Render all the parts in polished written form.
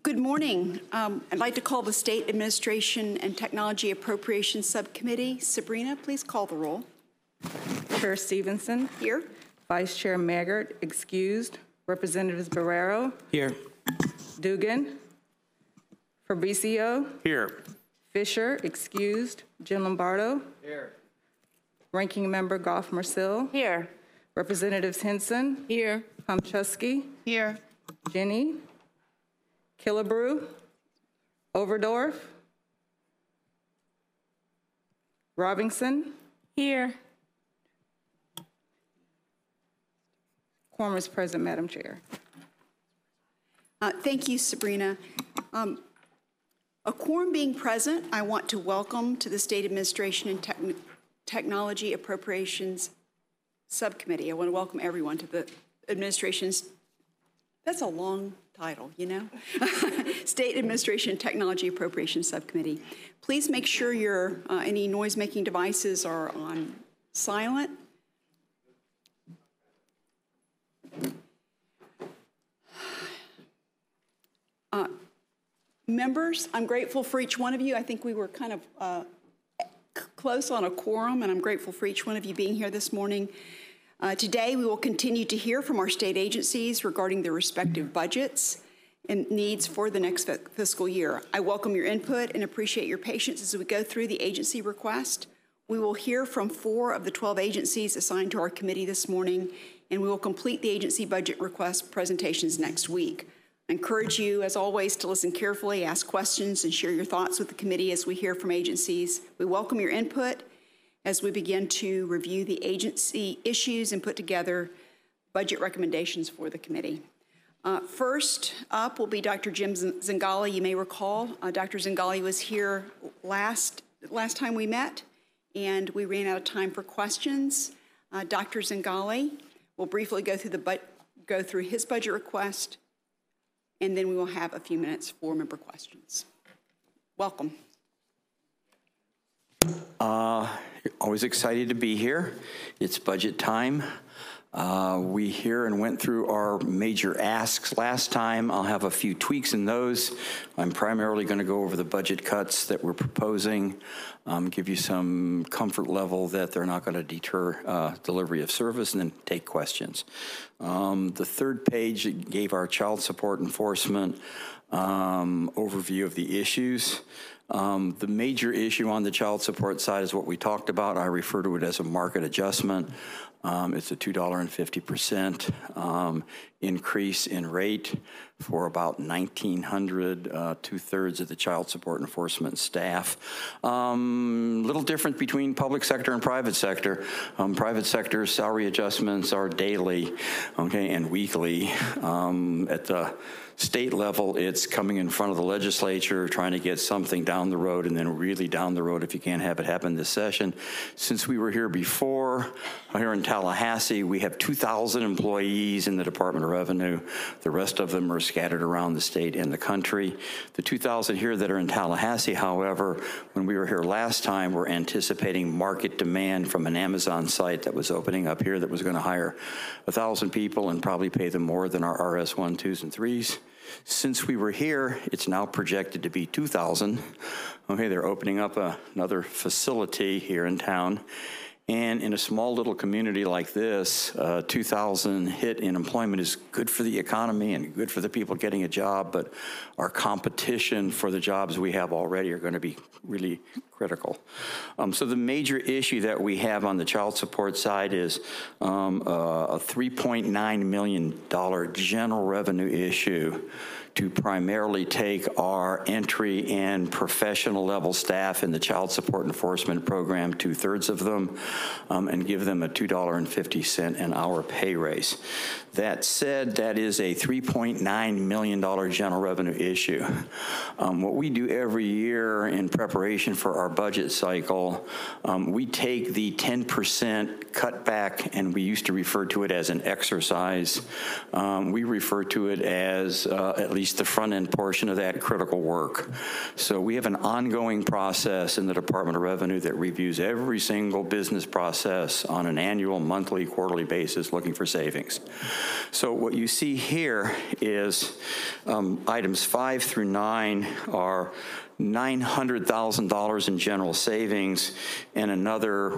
Good morning. I'd like to call the State Administration and Technology Appropriations Subcommittee. Sabrina, please call the roll. Chair Stevenson. Here. Vice Chair Maggart, excused. Representatives Barrero. Here. Dugan. Fabricio. Here. Fisher, excused. Jim Lombardo. Here. Ranking Member Goff Marcil. Here. Representatives Henson. Here. Pomchusky. Here. Jenny. Killebrew. Overdorf. Robinson. Here. Quorum is present, Madam Chair. Thank you, Sabrina. A quorum being present, I want to welcome to the State Administration and Technology Appropriations Subcommittee. I want to welcome everyone to the administration's, that's a long title, you know? State Administration and Technology Appropriations Subcommittee. Please make sure your any noise-making devices are on silent. Members, I'm grateful for each one of you. I think we were kind of close on a quorum, and I'm grateful for each one of you being here this morning. Today, we will continue to hear from our state agencies regarding their respective budgets and needs for the next fiscal year. I welcome your input and appreciate your patience as we go through the agency request. We will hear from 4 of the 12 agencies assigned to our committee this morning, and we will complete the agency budget request presentations next week. I encourage you, as always, to listen carefully, ask questions, and share your thoughts with the committee as we hear from agencies. We welcome your input as we begin to review the agency issues and put together budget recommendations for the committee. First up will be Dr. Jim Zingale. You may recall Dr. Zingale was here last time we met, and we ran out of time for questions. Dr. Zingale will briefly go through his budget request, and then we will have a few minutes for member questions. Welcome. Always excited to be here. It's budget time. We hear and went through our major asks last time. I'll have a few tweaks in those. I'm primarily going to go over the budget cuts that we're proposing, give you some comfort level that they're not going to deter delivery of service, and then take questions. The third page gave our child support enforcement overview of the issues. The major issue on the child support side is what we talked about. I refer to it as a market adjustment. It's a $2.50 increase in rate for about 1,900, 2/3 of the child support enforcement staff. Little different between public sector and private sector. Private sector salary adjustments are daily, okay, and weekly. At the state level, it's coming in front of the legislature, trying to get something down the road, and then really down the road if you can't have it happen this session. Since we were here before, here in Tallahassee, we have 2,000 employees in the Department of Revenue. The rest of them are scattered around the state and the country. The 2,000 here that are in Tallahassee, however, when we were here last time, we're anticipating market demand from an Amazon site that was opening up here that was going to hire 1,000 people and probably pay them more than our RS1, 2s, and 3s. Since we were here, it's now projected to be 2,000. Okay, they're opening up another facility here in town. And in a small little community like this, 2,000 hit in employment is good for the economy and good for the people getting a job, but our competition for the jobs we have already are going to be really critical. So the major issue that we have on the child support side is a $3.9 million general revenue issue to primarily take our entry and professional level staff in the child support enforcement program, 2/3 of them, and give them a $2.50 an hour pay raise. That said, that is a $3.9 million general revenue issue. What we do every year in preparation for our budget cycle, we take the 10% cutback, and we used to refer to it as an exercise. We refer to it as at least the front end portion of that critical work. So we have an ongoing process in the Department of Revenue that reviews every single business business process on an annual, monthly, quarterly basis looking for savings. So what you see here is items 5 through 9 are $900,000 in general savings and another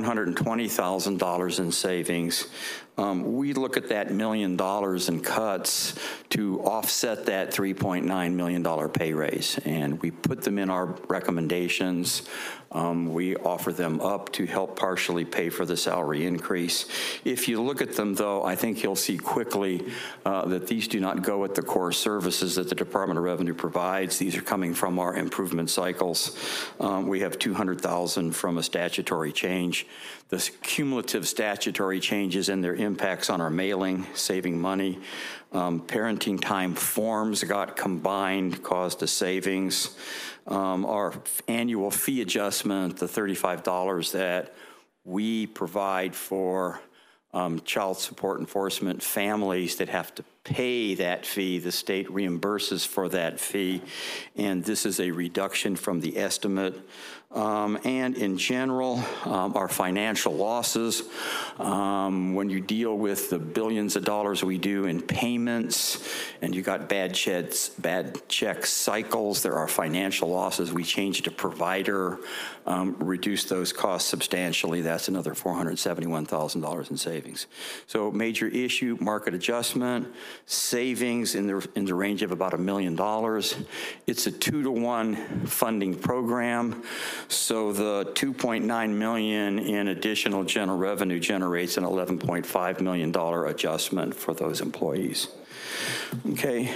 $120,000 in savings. We look at that $1 million in cuts to offset that $3.9 million pay raise, and we put them in our recommendations. We offer them up to help partially pay for the salary increase. If you look at them, though, I think you'll see quickly that these do not go at the core services that the Department of Revenue provides. These are coming from our improvement cycles. We have $200,000 from a statutory change. The cumulative statutory changes and their impacts on our mailing, saving money. Parenting time forms got combined, caused a savings. Our annual fee adjustment, the $35 that we provide for child support enforcement families that have to pay that fee, the state reimburses for that fee, and this is a reduction from the estimate. And in general, our financial losses, when you deal with the billions of dollars we do in payments, and you got bad check cycles, there are financial losses. We changed to provider, reduce those costs substantially. That's another $471,000 in savings. So major issue, market adjustment, savings in the range of about $1 million. It's a 2-to-1 funding program. So the $2.9 million in additional general revenue generates an $11.5 million adjustment for those employees. Okay,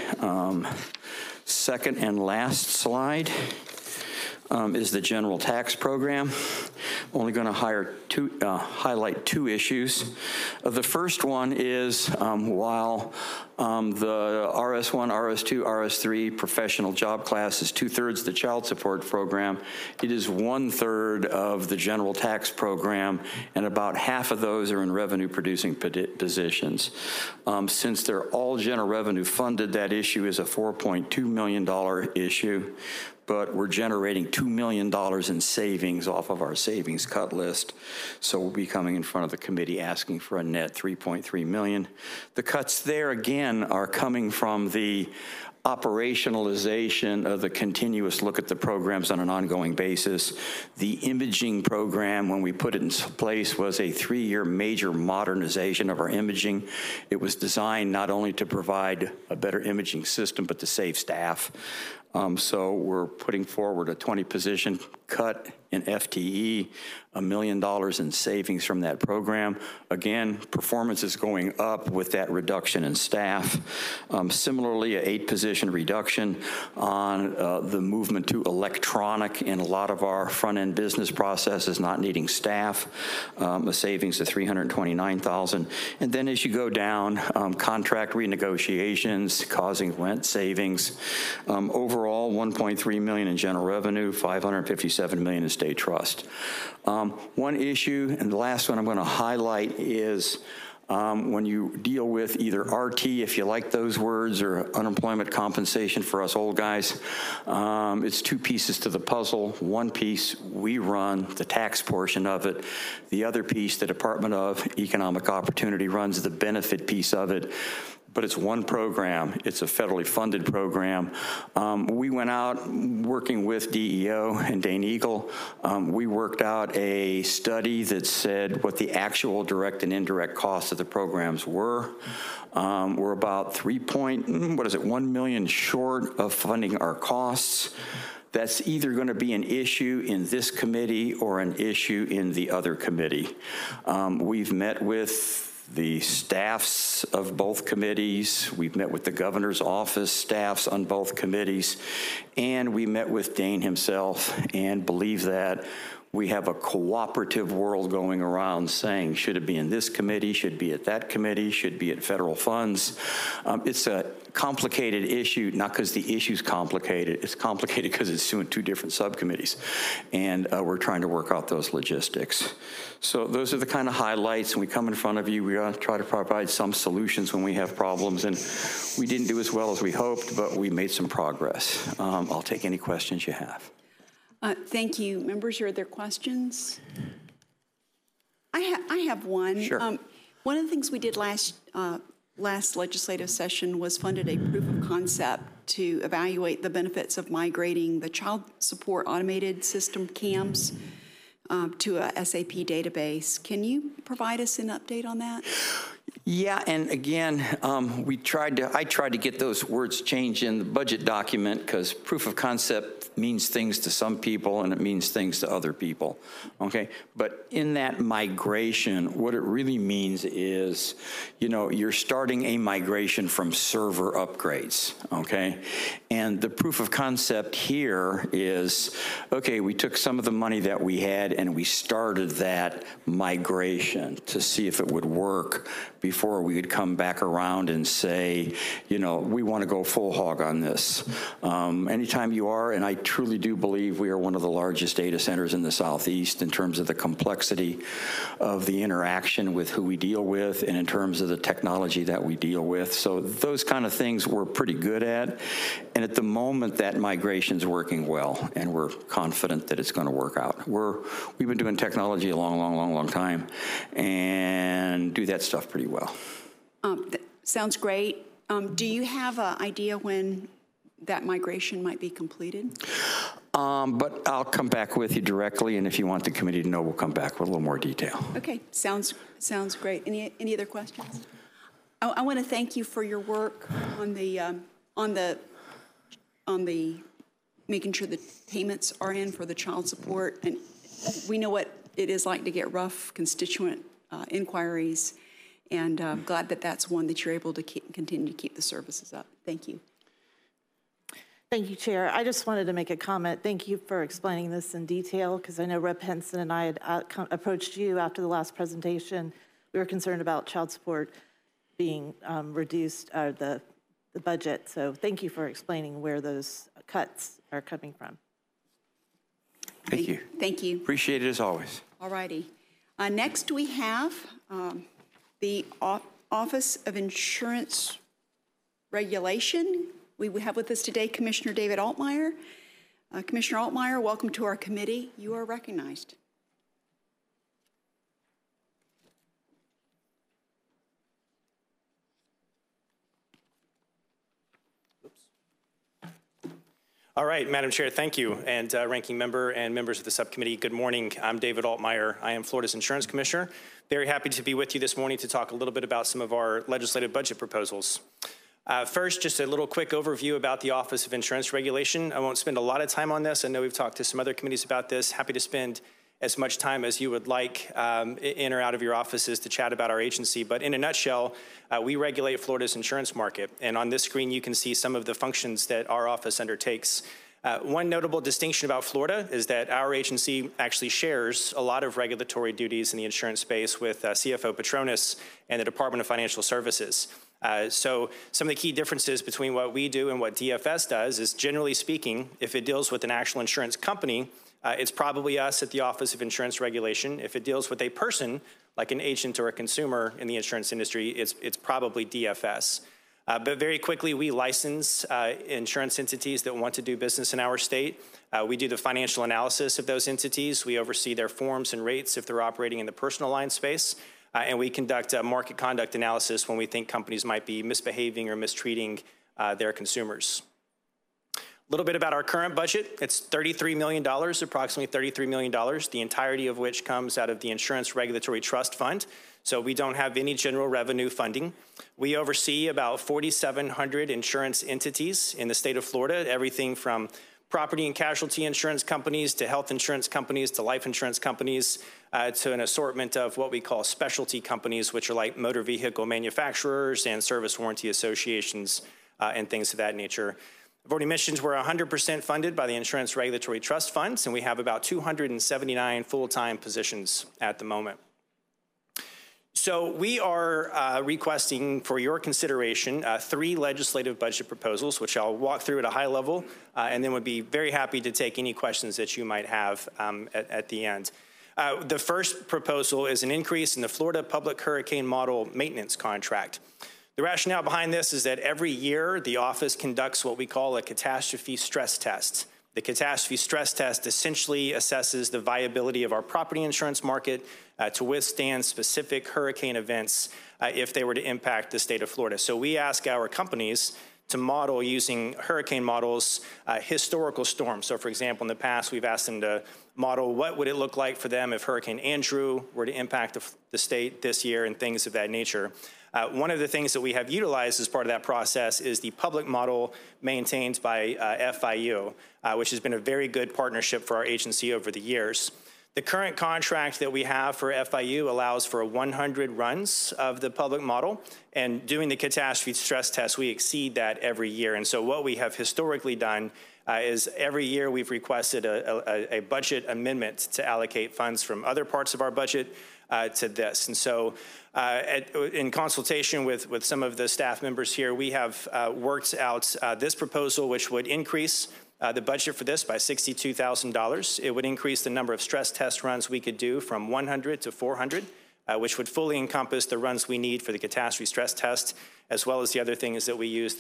second and last slide is the general tax program. Only going to highlight 2 issues. The first one is while the RS1, RS2, RS3 professional job class is 2/3 the child support program, it is 1/3 of the general tax program, and about half of those are in revenue producing positions. Since they're all general revenue funded, that issue is a $4.2 million issue, but we're generating $2 million in savings off of our savings cut list. So we'll be coming in front of the committee asking for a net $3.3 million. The cuts there, again, are coming from the operationalization of the continuous look at the programs on an ongoing basis. The imaging program, when we put it in place, was a 3-year major modernization of our imaging. It was designed not only to provide a better imaging system, but to save staff. So we're putting forward a 20-position cut in FTE, $1 million in savings from that program. Again, performance is going up with that reduction in staff. Similarly, an 8-position reduction on the movement to electronic in a lot of our front-end business processes, not needing staff, a savings of $329,000. And then as you go down, contract renegotiations causing rent savings. Overall, $1.3 million in general revenue, $557 million in state trust. One issue, and the last one I'm going to highlight, is when you deal with either RT, if you like those words, or unemployment compensation for us old guys, it's 2 pieces to the puzzle. One piece, we run the tax portion of it. The other piece, the Department of Economic Opportunity runs the benefit piece of it. But it's one program. It's a federally funded program. We went out working with DEO and Dane Eagle. We worked out a study that said what the actual direct and indirect costs of the programs were. We're about $1 million short of funding our costs. That's either going to be an issue in this committee or an issue in the other committee. We've met with the staffs of both committees. We've met with the governor's office staffs on both committees, and we met with Dane himself and believe that we have a cooperative world going around saying, should it be in this committee, should it be at that committee, should it be at federal funds. It's a complicated issue, not because the issue's complicated, it's complicated because it's 2 different subcommittees. And we're trying to work out those logistics. So those are the kind of highlights. When we come in front of you, we try to provide some solutions when we have problems. And we didn't do as well as we hoped, but we made some progress. I'll take any questions you have. Thank you. Members, are there questions? I have one. Sure. One of the things we did last legislative session was funded a proof of concept to evaluate the benefits of migrating the child support automated system CAMS to a SAP database. Can you provide us an update on that? Yeah, and again, I tried to get those words changed in the budget document because proof of concept means things to some people and it means things to other people, okay? But in that migration, what it really means is, you're starting a migration from server upgrades, okay? And the proof of concept here is, okay, we took some of the money that we had and we started that migration to see if it would work before we would come back around and say, we want to go full hog on this. Anytime you are, and I truly do believe we are one of the largest data centers in the Southeast in terms of the complexity of the interaction with who we deal with and in terms of the technology that we deal with. So those kind of things we're pretty good at. And at the moment, that migration's working well, and we're confident that it's going to work out. We've been doing technology a long time and do that stuff pretty well. That sounds great. Do you have an idea when that migration might be completed? But I'll come back with you directly, and if you want the committee to know, we'll come back with a little more detail. Okay, sounds great. Any other questions? I want to thank you for your work on the making sure the payments are in for the child support, and we know what it is like to get rough constituent inquiries, and I'm glad that that's one that you're able to continue to keep the services up. Thank you. Thank you, Chair. I just wanted to make a comment. Thank you for explaining this in detail, because I know Rep. Henson and I had approached you after the last presentation. We were concerned about child support being reduced, the budget. So thank you for explaining where those cuts are coming from. Thank you. Thank you. Appreciate it as always. All righty. Next we have the Office of Insurance Regulation. We have with us today Commissioner David Altmaier. Commissioner Altmaier, welcome to our committee. You are recognized. All right, Madam Chair, thank you. And Ranking Member and members of the subcommittee, good morning. I'm David Altmaier. I am Florida's Insurance Commissioner. Very happy to be with you this morning to talk a little bit about some of our legislative budget proposals. First, just a little quick overview about the Office of Insurance Regulation. I won't spend a lot of time on this. I know we've talked to some other committees about this. Happy to spend as much time as you would like in or out of your offices to chat about our agency. But in a nutshell, we regulate Florida's insurance market. And on this screen, you can see some of the functions that our office undertakes. One notable distinction about Florida is that our agency actually shares a lot of regulatory duties in the insurance space with CFO Petronas and the Department of Financial Services. So some of the key differences between what we do and what DFS does is, generally speaking, if it deals with an actual insurance company, it's probably us at the Office of Insurance Regulation. If it deals with a person, like an agent or a consumer in the insurance industry, it's probably DFS. But very quickly, we license insurance entities that want to do business in our state. We do the financial analysis of those entities. We oversee their forms and rates if they're operating in the personal line space. And we conduct a market conduct analysis when we think companies might be misbehaving or mistreating their consumers. A little bit about our current budget. It's $33 million, approximately $33 million, the entirety of which comes out of the Insurance Regulatory Trust Fund. So we don't have any general revenue funding. We oversee about 4,700 insurance entities in the state of Florida, everything from property and casualty insurance companies to health insurance companies to life insurance companies to an assortment of what we call specialty companies, which are like motor vehicle manufacturers and service warranty associations and things of that nature. I've already mentioned we're 100% funded by the Insurance Regulatory Trust Funds, and we have about 279 full-time positions at the moment. So we are requesting for your consideration 3 legislative budget proposals, which I'll walk through at a high level, and then would be very happy to take any questions that you might have at the end. The first proposal is an increase in the Florida Public Hurricane Model Maintenance Contract. The rationale behind this is that every year the office conducts what we call a catastrophe stress test. The catastrophe stress test essentially assesses the viability of our property insurance market to withstand specific hurricane events if they were to impact the state of Florida. So we ask our companies to model using hurricane models historical storms. So for example, in the past, we've asked them to model what would it look like for them if Hurricane Andrew were to impact the state this year and things of that nature. One of the things that we have utilized as part of that process is the public model maintained by FIU, which has been a very good partnership for our agency over the years. The current contract that we have for FIU allows for 100 runs of the public model, and doing the catastrophe stress test, we exceed that every year. And so what we have historically done is every year we've requested a budget amendment to allocate funds from other parts of our budget to this. And so in consultation with some of the staff members here, we have worked out this proposal, which would increase the budget for this by $62,000. It would increase the number of stress test runs we could do from 100 to 400, which would fully encompass the runs we need for the catastrophe stress test, as well as the other things that we use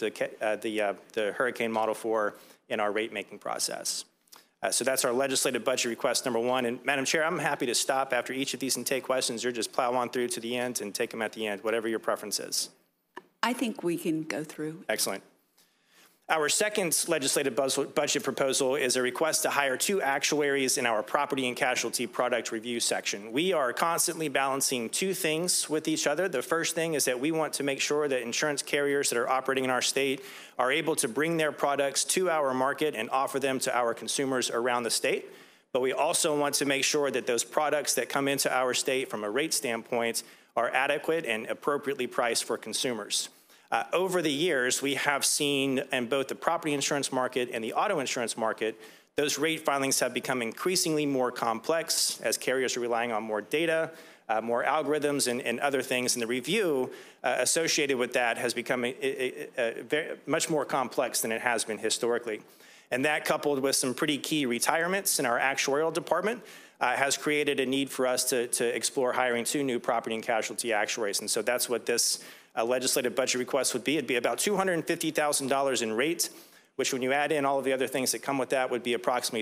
the hurricane model for in our rate-making process. So that's our legislative budget request number one. And Madam Chair, I'm happy to stop after each of these and take questions, or just plow on through to the end and take them at the end, whatever your preference is. I think we can go through. Excellent. Our second legislative budget proposal is a request to hire 2 actuaries in our property and casualty product review section. We are constantly balancing 2 things with each other. The first thing is that we want to make sure that insurance carriers that are operating in our state are able to bring their products to our market and offer them to our consumers around the state. But we also want to make sure that those products that come into our state from a rate standpoint are adequate and appropriately priced for consumers. Over the years, we have seen in both the property insurance market and the auto insurance market, those rate filings have become increasingly more complex as carriers are relying on more data, more algorithms, and other things. And the review associated with that has become very much more complex than it has been historically. And that, coupled with some pretty key retirements in our actuarial department, has created a need for us to explore hiring 2 new property and casualty actuaries. And so that's what this legislative budget request would be. It'd be about $250,000 in rate, which, when you add in all of the other things that come with that, would be approximately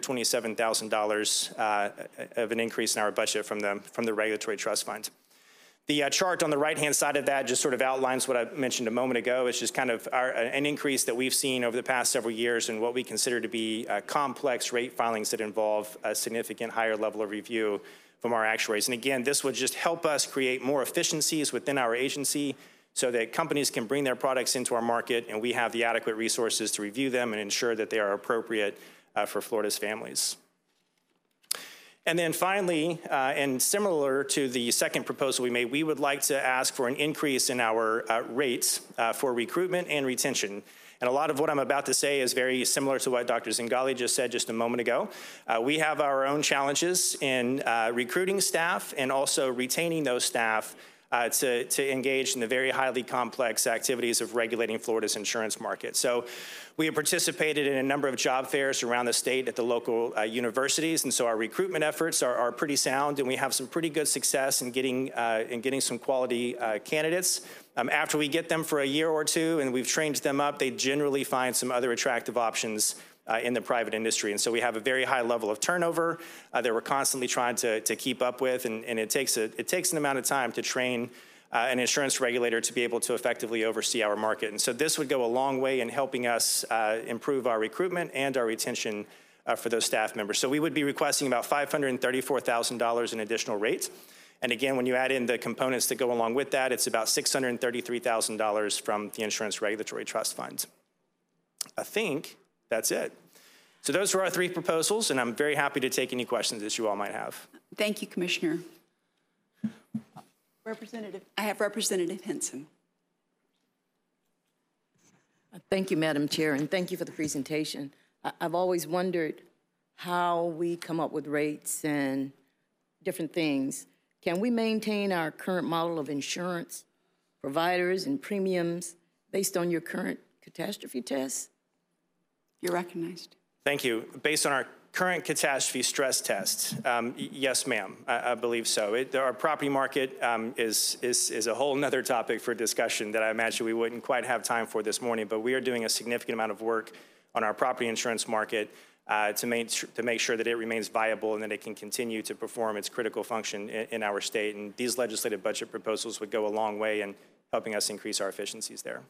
$327,000 of an increase in our budget from the regulatory trust fund. The chart on the right-hand side of that just sort of outlines what I mentioned a moment ago. It's just kind of an increase that we've seen over the past several years in what we consider to be complex rate filings that involve a significant higher level of review from our actuaries. And again, this would just help us create more efficiencies within our agency so that companies can bring their products into our market and we have the adequate resources to review them and ensure that they are appropriate for Florida's families. And then finally, and similar to the second proposal we made, we would like to ask for an increase in our rates for recruitment and retention. And a lot of what I'm about to say is very similar to what Dr. Zingali just said just a moment ago. We have our own challenges in recruiting staff and also retaining those staff to engage in the very highly complex activities of regulating Florida's insurance market. So we have participated in a number of job fairs around the state at the local universities, and so our recruitment efforts are pretty sound, and we have some pretty good success in getting some quality candidates. After we get them for a year or two and we've trained them up, they generally find some other attractive options in the private industry. And so we have a very high level of turnover that we're constantly trying to keep up with, and it takes an amount of time to train an insurance regulator to be able to effectively oversee our market. And so this would go a long way in helping us improve our recruitment and our retention for those staff members. So we would be requesting about $534,000 in additional rates. And again, when you add in the components that go along with that, it's about $633,000 from the Insurance Regulatory Trust Fund. I think that's it. So those are our 3 proposals, and I'm very happy to take any questions that you all might have. Thank you, Commissioner. I have Representative Henson. Thank you, Madam Chair, and thank you for the presentation. I've always wondered how we come up with rates and different things. Can we maintain our current model of insurance providers and premiums based on your current catastrophe tests? You're recognized. Thank you. Based on our current catastrophe stress test, yes, ma'am, I believe so. Our property market is a whole nother topic for discussion that I imagine we wouldn't quite have time for this morning, but we are doing a significant amount of work on our property insurance market to make sure that it remains viable and that it can continue to perform its critical function in our state. And these legislative budget proposals would go a long way in helping us increase our efficiencies there.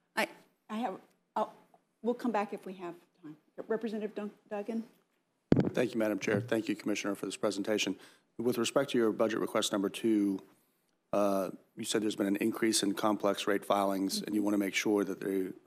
We'll come back if we have time. Representative Duggan? Thank you, Madam Chair. Thank you, Commissioner, for this presentation. With respect to your budget request number 2, you said there's been an increase in complex rate filings, and you want to make sure that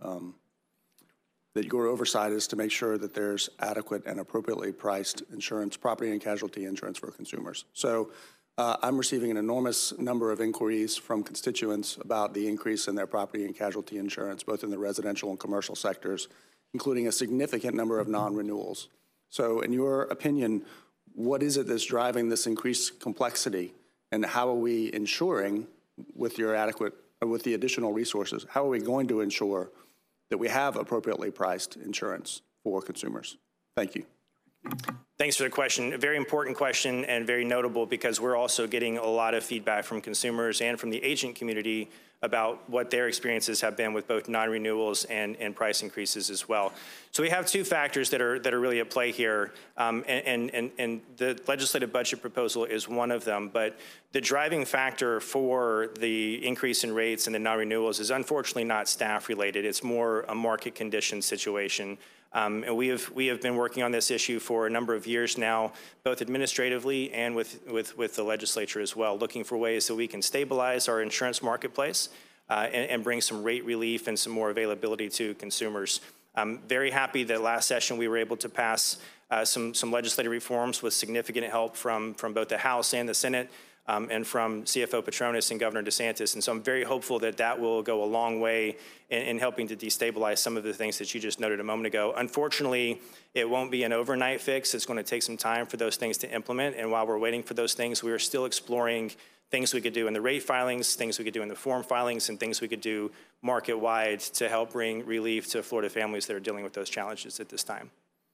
that your oversight is to make sure that there's adequate and appropriately priced insurance, property and casualty insurance for consumers. So I'm receiving an enormous number of inquiries from constituents about the increase in their property and casualty insurance, both in the residential and commercial sectors, including a significant number of non-renewals. So in your opinion, what is it that's driving this increased complexity, and how are we ensuring, with the additional resources, how are we going to ensure that we have appropriately priced insurance for consumers? Thank you. Thanks for the question. A very important question and very notable, because we're also getting a lot of feedback from consumers and from the agent community about what their experiences have been with both non-renewals and price increases as well. So we have two factors that are really at play here, and the legislative budget proposal is one of them. But the driving factor for the increase in rates and the non-renewals is unfortunately not staff related. It's more a market condition situation. And we have been working on this issue for a number of years now, both administratively and with the legislature as well, looking for ways that we can stabilize our insurance marketplace and bring some rate relief and some more availability to consumers. I'm very happy that last session we were able to pass some legislative reforms with significant help from both the House and the Senate. And from CFO Petronis and Governor DeSantis. And so I'm very hopeful that that will go a long way in helping to destabilize some of the things that you just noted a moment ago. Unfortunately, it won't be an overnight fix. It's going to take some time for those things to implement. And while we're waiting for those things, we are still exploring things we could do in the rate filings, things we could do in the form filings, and things we could do market-wide to help bring relief to Florida families that are dealing with those challenges at this time.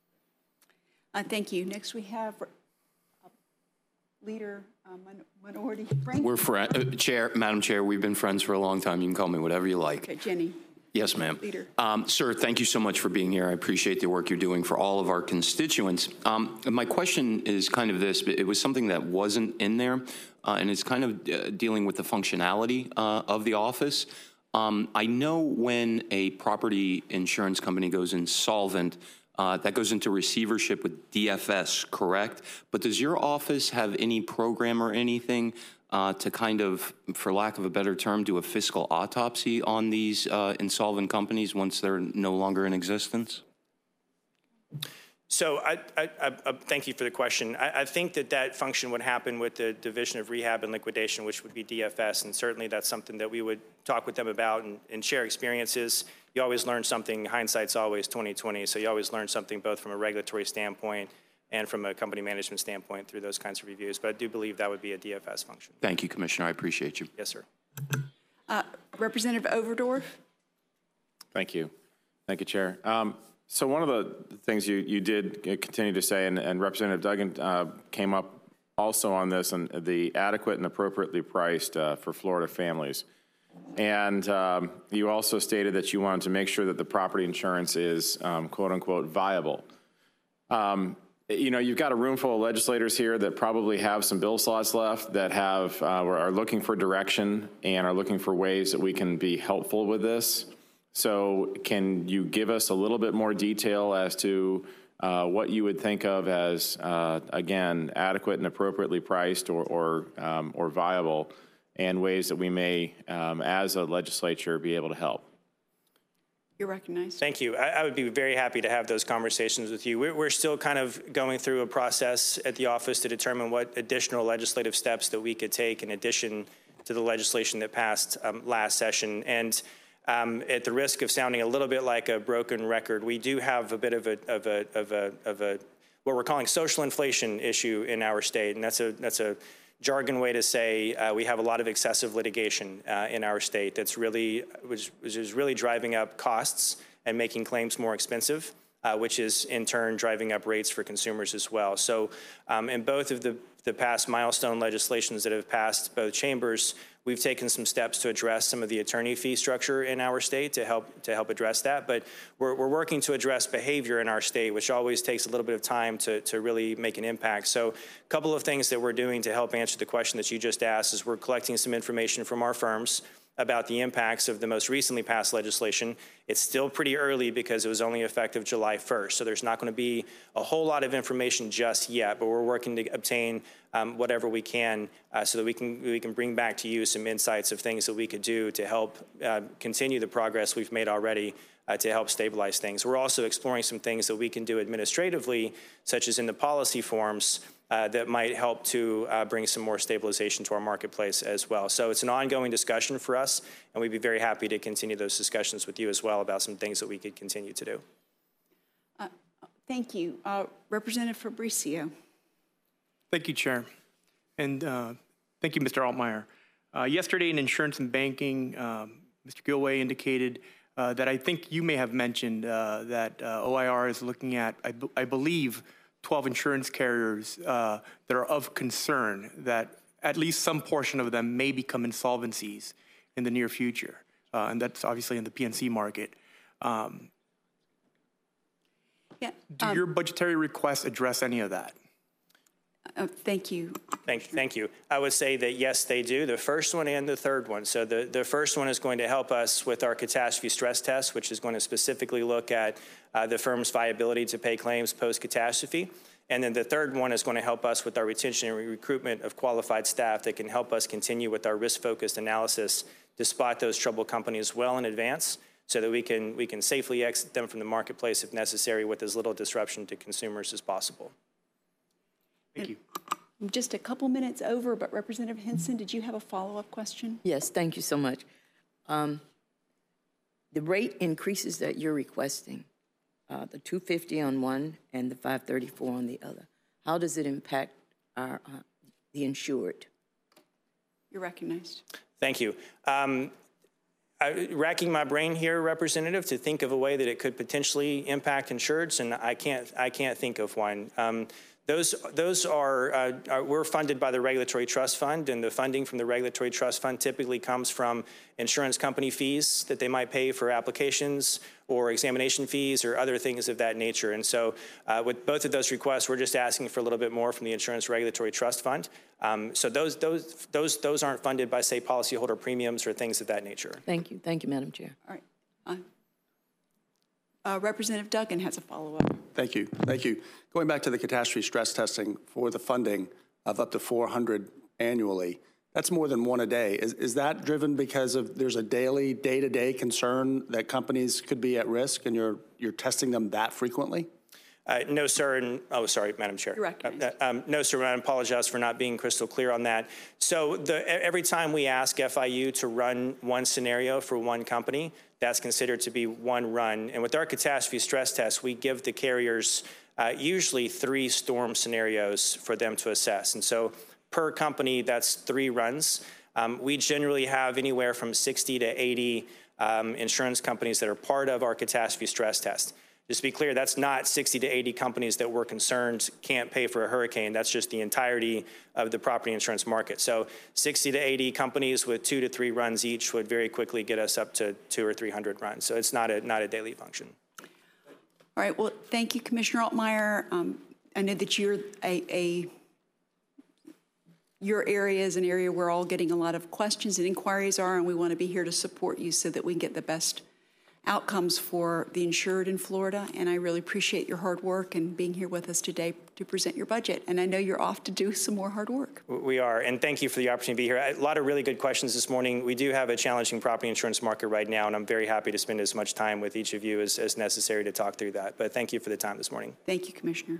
Thank you. Next we have Leader Minority Frank. We're Madam Chair, we've been friends for a long time. You can call me whatever you like. Okay, Jenny. Yes, ma'am. Leader. Sir, thank you so much for being here. I appreciate the work you're doing for all of our constituents. My question is kind of this. It was something that wasn't in there, and it's kind of dealing with the functionality of the office. I know when a property insurance company goes insolvent, that goes into receivership with DFS, correct? But does your office have any program or anything to kind of, for lack of a better term, do a fiscal autopsy on these insolvent companies once they're no longer in existence? So I thank you for the question. I think that function would happen with the Division of Rehab and Liquidation, which would be DFS, and certainly that's something that we would talk with them about and share experiences. You always learn something. Hindsight's always 20/20, so you always learn something both from a regulatory standpoint and from a company management standpoint through those kinds of reviews. But I do believe that would be a DFS function. Thank you, Commissioner. I appreciate you. Yes, sir. Representative Overdorf. Thank you. Thank you, Chair. So one of the things you did continue to say, and Representative Duggan came up also on this, and the adequate and appropriately priced for Florida families. And you also stated that you wanted to make sure that the property insurance is quote unquote viable. You know, you've got a room full of legislators here that probably have some bill slots left that are looking for direction and are looking for ways that we can be helpful with this. So can you give us a little bit more detail as to what you would think of as, again, adequate and appropriately priced or viable, and ways that we may, as a legislature, be able to help? You're recognized. Thank you. I would be very happy to have those conversations with you. We're still kind of going through a process at the office to determine what additional legislative steps that we could take in addition to the legislation that passed last session. And at the risk of sounding a little bit like a broken record, we do have a bit of a what we're calling social inflation issue in our state, and that's a jargon way to say we have a lot of excessive litigation in our state which is really driving up costs and making claims more expensive, which is in turn driving up rates for consumers as well. So in both of the past milestone legislations that have passed both chambers, We've taken some steps to address some of the attorney fee structure in our state to help address that. But we're working to address behavior in our state, which always takes a little bit of time to really make an impact. So a couple of things that we're doing to help answer the question that you just asked is we're collecting some information from our firms about the impacts of the most recently passed legislation. It's still pretty early because it was only effective July 1st, so there's not going to be a whole lot of information just yet, but we're working to obtain whatever we can so that we can bring back to you some insights of things that we could do to help continue the progress we've made already to help stabilize things. We're also exploring some things that we can do administratively, such as in the policy forms, that might help to bring some more stabilization to our marketplace as well. So it's an ongoing discussion for us, and we'd be very happy to continue those discussions with you as well about some things that we could continue to do. Thank you. Representative Fabricio. Thank you, Chair. And thank you, Mr. Altmaier. Yesterday in insurance and banking, Mr. Gilway indicated that I think you may have mentioned that OIR is looking at, I believe, 12 insurance carriers that are of concern that at least some portion of them may become insolvencies in the near future. And that's obviously in the PNC market. Do your budgetary requests address any of that? Thank you. Thank you. I would say that yes, they do. The first one and the third one. So the first one is going to help us with our catastrophe stress test, which is going to specifically look at the firm's viability to pay claims post-catastrophe. And then the third one is going to help us with our retention and recruitment of qualified staff that can help us continue with our risk-focused analysis to spot those troubled companies well in advance so that we can safely exit them from the marketplace if necessary with as little disruption to consumers as possible. Thank you. Just a couple minutes over, but Representative Henson, did you have a follow-up question? Yes, thank you so much. The rate increases that you're requesting, the $250 on one and the $534 on the other, how does it impact the insured? You're recognized. Thank you. Racking my brain here, Representative, to think of a way that it could potentially impact insureds, and I can't think of one. Those are we're funded by the Regulatory Trust Fund, and the funding from the Regulatory Trust Fund typically comes from insurance company fees that they might pay for applications or examination fees or other things of that nature. And so with both of those requests, we're just asking for a little bit more from the Insurance Regulatory Trust Fund. So those aren't funded by, say, policyholder premiums or things of that nature. Thank you. Thank you, Madam Chair. All right. Representative Duggan has a follow-up. Thank you. Thank you. Going back to the catastrophe stress testing for the funding of up to 400 annually, that's more than one a day. Is that driven because of there's a daily, day-to-day concern that companies could be at risk and you're testing them that frequently? No, sir. And, oh, sorry, Madam Chair. You're recognized. No, sir. I apologize for not being crystal clear on that. So every time we ask FIU to run one scenario for one company, that's considered to be one run. And with our catastrophe stress test, we give the carriers usually 3 storm scenarios for them to assess. And so per company, that's 3 runs. We generally have anywhere from 60 to 80 insurance companies that are part of our catastrophe stress test. Just to be clear, that's not 60 to 80 companies that we're concerned can't pay for a hurricane. That's just the entirety of the property insurance market. So 60 to 80 companies with 2 to 3 runs each would very quickly get us up to 200 or 300 runs. So it's not a daily function. All right. Well, thank you, Commissioner Altmaier. I know that your area is an area we're all getting a lot of questions and inquiries are, and we want to be here to support you so that we can get the best outcomes for the insured in Florida. And I really appreciate your hard work and being here with us today to present your budget. And I know you're off to do some more hard work. We are, and thank you for the opportunity to be here. A lot of really good questions this morning. We do have a challenging property insurance market right now, and I'm very happy to spend as much time with each of you as necessary to talk through that. But thank you for the time this morning. Thank you, Commissioner.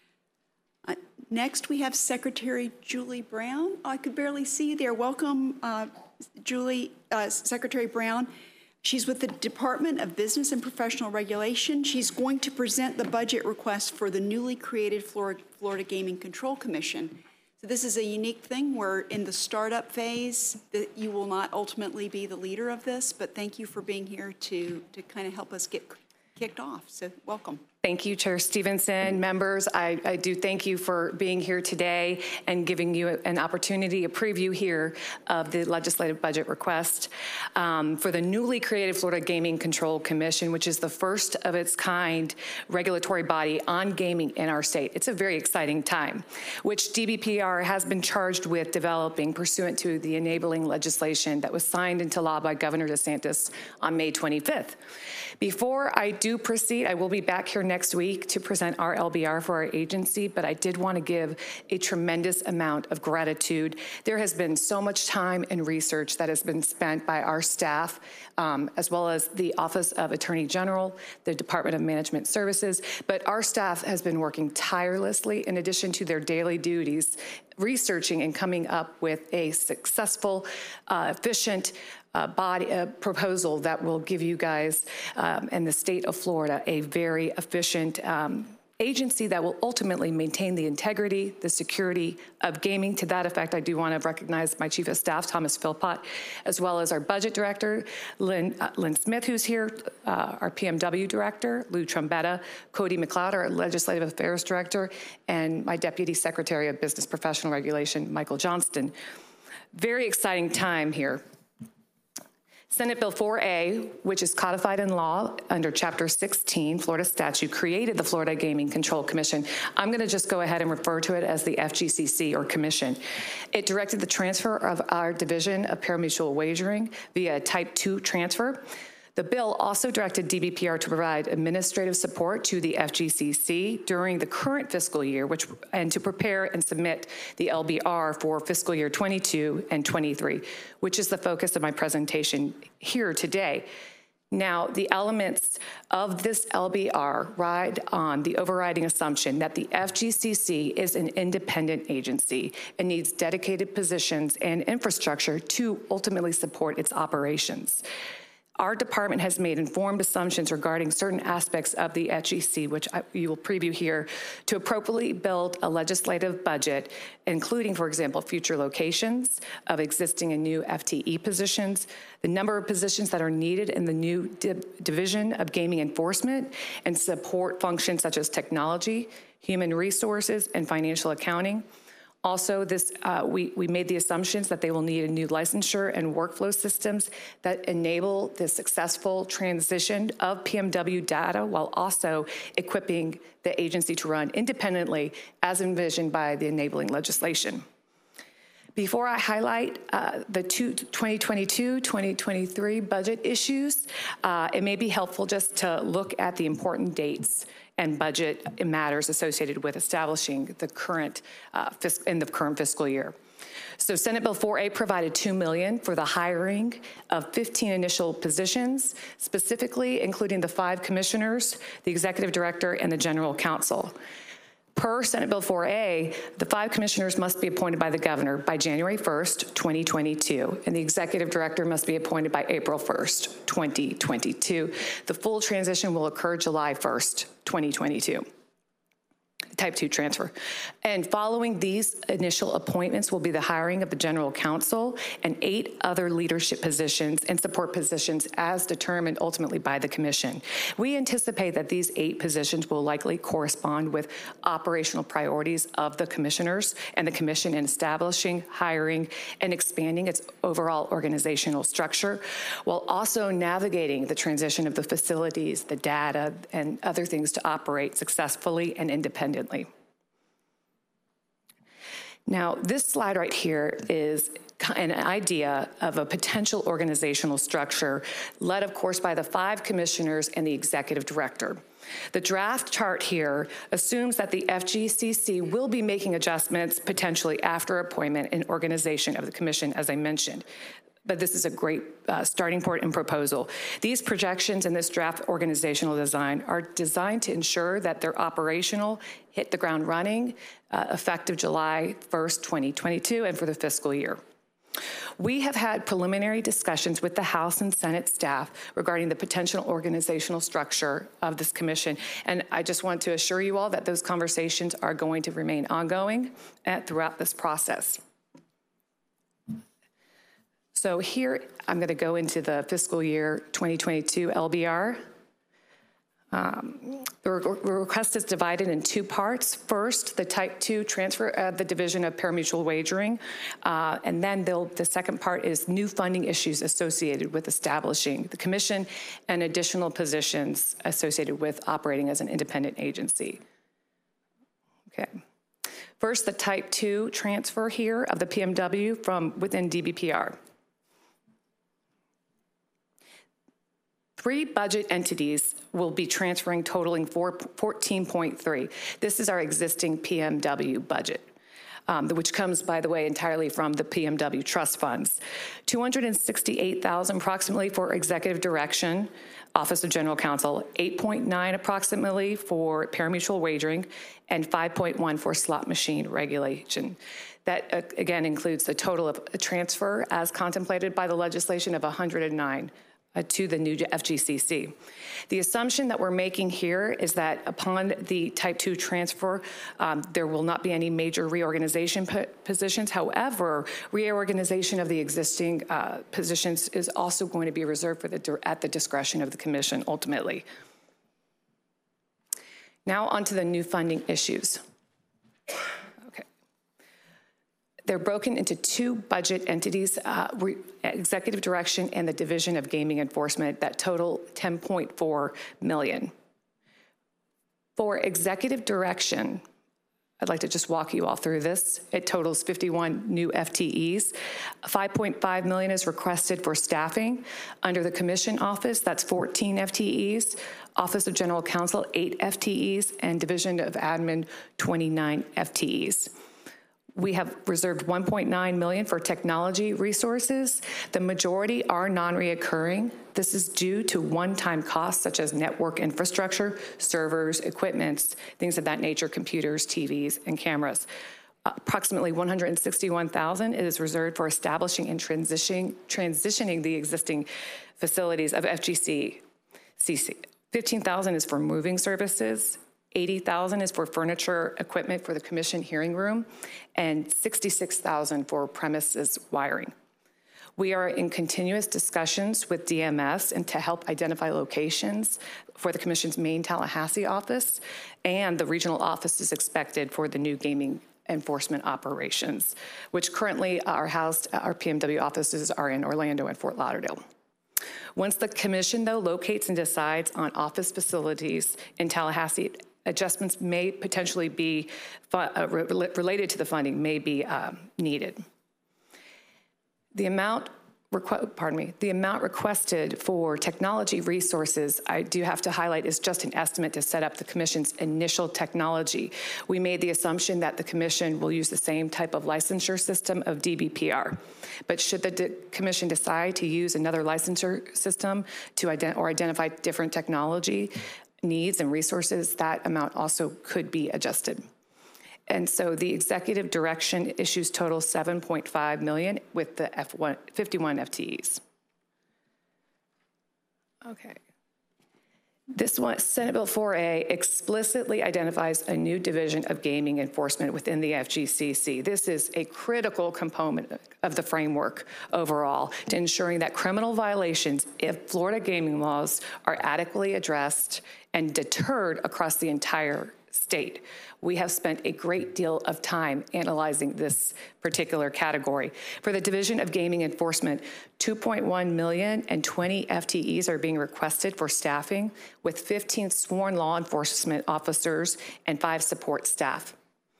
Next, we have Secretary Julie Brown. I could barely see you there. Welcome, Secretary Brown. She's with the Department of Business and Professional Regulation. She's going to present the budget request for the newly created Florida Gaming Control Commission. So this is a unique thing. We're in the startup phase. You will not ultimately be the leader of this, but thank you for being here to kind of help us get kicked off. So welcome. Thank you, Chair Stevenson. Members, I do thank you for being here today and giving you an opportunity, a preview here of the legislative budget request for the newly created Florida Gaming Control Commission, which is the first of its kind regulatory body on gaming in our state. It's a very exciting time, which DBPR has been charged with developing pursuant to the enabling legislation that was signed into law by Governor DeSantis on May 25th. Before I do proceed, I will be back here next week to present our LBR for our agency, but I did want to give a tremendous amount of gratitude. There has been so much time and research that has been spent by our staff, as well as the Office of Attorney General, the Department of Management Services, but our staff has been working tirelessly in addition to their daily duties, researching and coming up with a successful, efficient proposal that will give you guys and the state of Florida a very efficient agency that will ultimately maintain the integrity, the security of gaming. To that effect, I do want to recognize my Chief of Staff, Thomas Philpott, as well as our Budget Director, Lynn Smith, who's here, our PMW Director, Lou Trombetta, Cody McLeod, our Legislative Affairs Director, and my Deputy Secretary of Business Professional Regulation, Michael Johnston. Very exciting time here. Senate Bill 4A, which is codified in law under Chapter 16, Florida statute, created the Florida Gaming Control Commission. I'm going to just go ahead and refer to it as the FGCC, or Commission. It directed the transfer of our Division of Parimutuel Wagering via Type 2 transfer. The bill also directed DBPR to provide administrative support to the FGCC during the current fiscal year, and to prepare and submit the LBR for fiscal year 22 and 23, which is the focus of my presentation here today. Now, the elements of this LBR ride on the overriding assumption that the FGCC is an independent agency and needs dedicated positions and infrastructure to ultimately support its operations. Our department has made informed assumptions regarding certain aspects of the FGC, which you will preview here, to appropriately build a legislative budget, including, for example, future locations of existing and new FTE positions, the number of positions that are needed in the new Division of Gaming Enforcement, and support functions such as technology, human resources, and financial accounting. Also, we made the assumptions that they will need a new licensure and workflow systems that enable the successful transition of PMW data while also equipping the agency to run independently as envisioned by the enabling legislation. Before I highlight the 2022-2023 budget issues, it may be helpful just to look at the important dates and budget matters associated with establishing the current fiscal year. So Senate Bill 4A provided $2 million for the hiring of 15 initial positions, specifically including the 5 commissioners, the executive director, and the general counsel. Per Senate Bill 4A, the 5 commissioners must be appointed by the governor by January 1st, 2022, and the executive director must be appointed by April 1st, 2022. The full transition will occur July 1st, 2022. Type 2 transfer. And following these initial appointments will be the hiring of the general counsel and 8 other leadership positions and support positions as determined ultimately by the commission. We anticipate that these 8 positions will likely correspond with operational priorities of the commissioners and the commission in establishing, hiring, and expanding its overall organizational structure, while also navigating the transition of the facilities, the data, and other things to operate successfully and independently. Now, this slide right here is an idea of a potential organizational structure led, of course, by the 5 commissioners and the executive director. The draft chart here assumes that the FGCC will be making adjustments potentially after appointment and organization of the commission, as I mentioned. But this is a great starting point and proposal. These projections in this draft organizational design are designed to ensure that they're operational, hit the ground running, effective July 1st, 2022, and for the fiscal year. We have had preliminary discussions with the House and Senate staff regarding the potential organizational structure of this commission, and I just want to assure you all that those conversations are going to remain ongoing throughout this process. So here, I'm going to go into the fiscal year 2022 LBR. The request is divided in two parts. First, the Type 2 transfer of the Division of Parimutuel Wagering, and then the second part is new funding issues associated with establishing the commission and additional positions associated with operating as an independent agency. Okay. First, the Type 2 transfer here of the PMW from within DBPR. 3 budget entities will be transferring, totaling 14.3. This is our existing PMW budget, which comes, by the way, entirely from the PMW trust funds. $268,000 approximately for executive direction, Office of General Counsel, 8.9 approximately for parimutuel wagering, and 5.1 for slot machine regulation. That again includes the total of a transfer as contemplated by the legislation of 109 to the new FGCC. The assumption that we're making here is that upon the Type 2 transfer, there will not be any major reorganization positions. However, reorganization of the existing positions is also going to be reserved for at the discretion of the commission ultimately. Now onto the new funding issues. They're broken into 2 budget entities, executive direction and the Division of Gaming Enforcement, that total $10.4 million. For executive direction, I'd like to just walk you all through this. It totals 51 new FTEs. $5.5 million is requested for staffing. Under the commission office, that's 14 FTEs. Office of General Counsel, 8 FTEs, and Division of Admin, 29 FTEs. We have reserved $1.9 million for technology resources. The majority are non-reoccurring. This is due to one-time costs such as network infrastructure, servers, equipments, things of that nature, computers, TVs, and cameras. Approximately $161,000 is reserved for establishing and transitioning the existing facilities of FGCC. $15,000 is for moving services. $80,000 is for furniture equipment for the commission hearing room, and $66,000 for premises wiring. We are in continuous discussions with DMS and to help identify locations for the commission's main Tallahassee office, and the regional office is expected for the new gaming enforcement operations, which currently are housed, our PMW offices are in Orlando and Fort Lauderdale. Once the commission, though, locates and decides on office facilities in Tallahassee, adjustments may potentially be related to the funding may be needed. The amount requested for technology resources, I do have to highlight, is just an estimate to set up the commission's initial technology. We made the assumption that the commission will use the same type of licensure system of DBPR. But should the commission decide to use another licensure system to identify different technology needs and resources, that amount also could be adjusted. And so the executive direction issues total $7.5 million with the 51 FTEs. Okay. This one, Senate Bill 4A, explicitly identifies a new division of gaming enforcement within the FGCC. This is a critical component of the framework overall to ensuring that criminal violations, if Florida gaming laws are adequately addressed and deterred across the entire state. We have spent a great deal of time analyzing this particular category. For the Division of Gaming Enforcement, $2.1 million and 20 FTEs are being requested for staffing, with 15 sworn law enforcement officers and 5 support staff.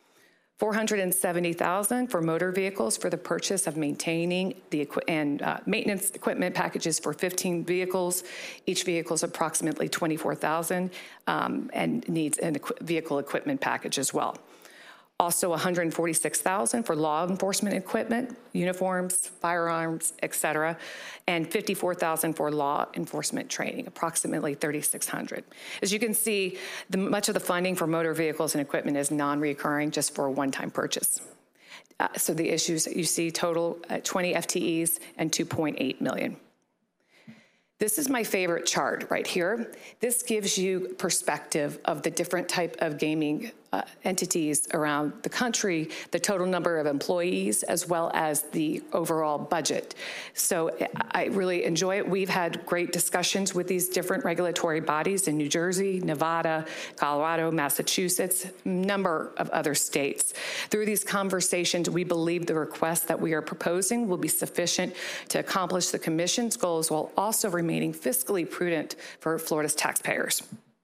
$470,000 for motor vehicles for the purchase of maintaining and maintenance equipment packages for 15 vehicles. Each vehicle is approximately $24,000 and needs a vehicle equipment package as well. Also $146,000 for law enforcement equipment, uniforms, firearms, et cetera, and $54,000 for law enforcement training, approximately $3,600. As you can see, much of the funding for motor vehicles and equipment is non-recurring, just for a one-time purchase. So the issues that you see total 20 FTEs and $2.8 million. This is my favorite chart right here. This gives you perspective of the different type of gaming entities around the country, the total number of employees, as well as the overall budget. So I really enjoy it. We've had great discussions with these different regulatory bodies in New Jersey, Nevada, Colorado, Massachusetts, a number of other states. Through these conversations, we believe the request that we are proposing will be sufficient to accomplish the Commission's goals while also remaining fiscally prudent for Florida's taxpayers.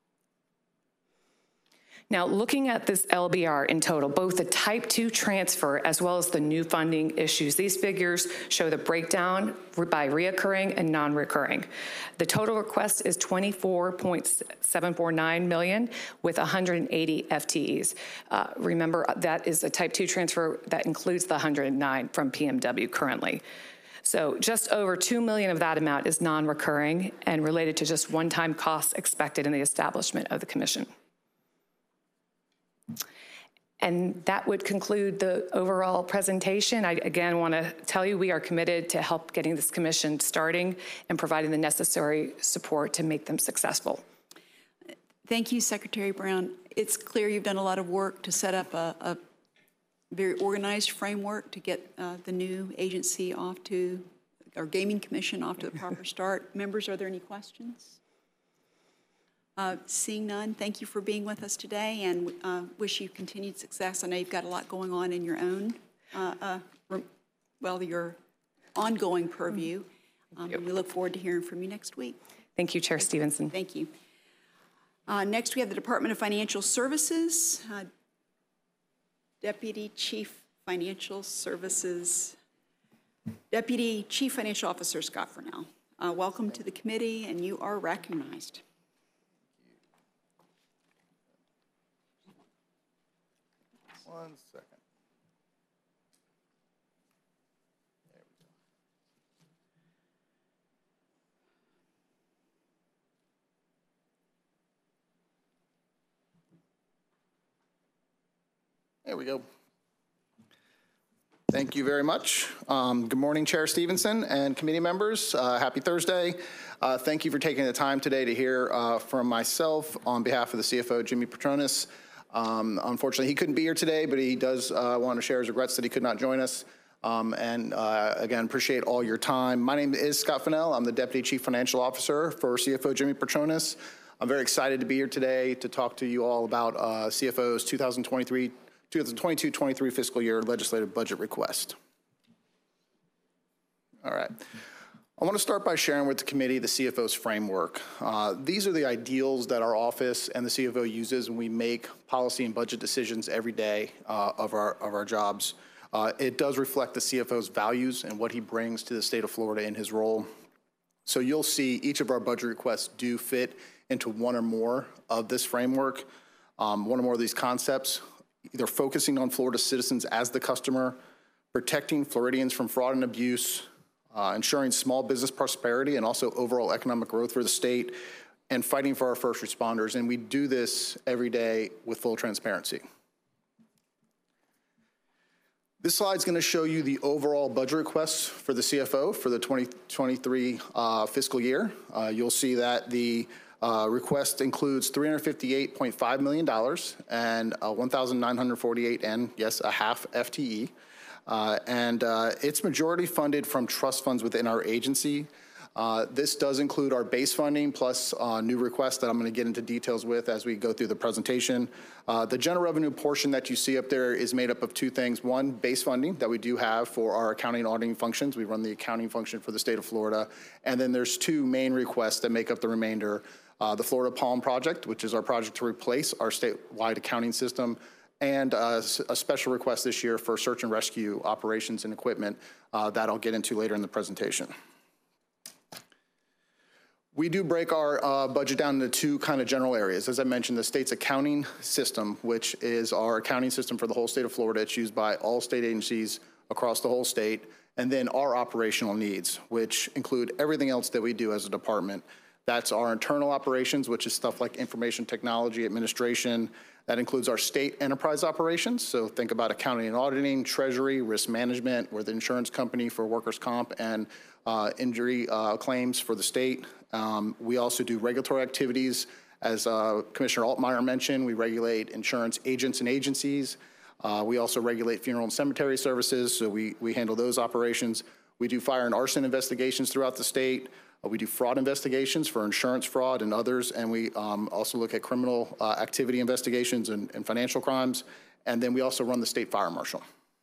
Now, looking at this LBR in total, both the Type 2 transfer as well as the new funding issues, these figures show the breakdown by reoccurring and non-recurring. The total request is $24.749 million with 180 FTEs. Remember, that is a Type 2 transfer that includes the 109 from PMW currently. So just over $2 million of that amount is non-recurring and related to just one-time costs expected in the establishment of the Commission. And that would conclude the overall presentation. I, again, want to tell you we are committed to help getting this commission starting and providing the necessary support to make them successful. Thank you, Secretary Brown. It's clear you've done a lot of work to set up a very organized framework to get the new agency off to, our Gaming Commission off to the proper start. Members, are there any questions? Seeing none, thank you for being with us today and wish you continued success. I know you've got a lot going on in your own, your ongoing purview. We look forward to hearing from you next week. Thank you, Chair Stevenson. Thank you. Next, we have the Department of Financial Services. Deputy Chief Financial Officer Scott Furnell. Welcome to the committee, and you are recognized. One second. There we go. Thank you very much. Good morning, Chair Stevenson and committee members. Happy Thursday. Thank you for taking the time today to hear from myself on behalf of the CFO, Jimmy Patronis. Unfortunately, he couldn't be here today, but he does want to share his regrets that he could not join us. Again, appreciate all your time. My name is Scott Furnell. I'm the Deputy Chief Financial Officer for CFO Jimmy Patronis. I'm very excited to be here today to talk to you all about CFO's 2022-23 fiscal year legislative budget request. All right. I want to start by sharing with the committee the CFO's framework. These are the ideals that our office and the CFO uses when we make policy and budget decisions every day of our jobs. It does reflect the CFO's values and what he brings to the state of Florida in his role. So you'll see each of our budget requests do fit into one or more of this framework, one or more of these concepts, either focusing on Florida citizens as the customer, protecting Floridians from fraud and abuse, ensuring small business prosperity and also overall economic growth for the state, and fighting for our first responders. And we do this every day with full transparency. This slide is going to show you the overall budget requests for the CFO for the 2023 fiscal year. You'll see that the request includes $358.5 million and 1,948 and, yes, a half FTE. It's majority funded from trust funds within our agency. This does include our base funding plus new requests that I'm going to get into details with as we go through the presentation. The general revenue portion that you see up there is made up of two things. One, base funding that we do have for our accounting and auditing functions. We run the accounting function for the state of Florida. And then there's two main requests that make up the remainder. The Florida Palm Project, which is our project to replace our statewide accounting system, and a special request this year for search and rescue operations and equipment that I'll get into later in the presentation. We do break our budget down into two kind of general areas. As I mentioned, the state's accounting system, which is our accounting system for the whole state of Florida. It's used by all state agencies across the whole state. And then our operational needs, which include everything else that we do as a department. That's our internal operations, which is stuff like information technology, administration. That includes our state enterprise operations. So think about accounting and auditing, treasury, risk management. We're the insurance company for workers' comp and injury claims for the state. We also do regulatory activities As Commissioner Altmaier mentioned, we regulate insurance agents and agencies. We also regulate funeral and cemetery services, so we handle those operations. We do fire and arson investigations throughout the state. We do fraud investigations for insurance fraud and others, and we also look at criminal activity investigations and financial crimes. And then we also run the state fire marshal.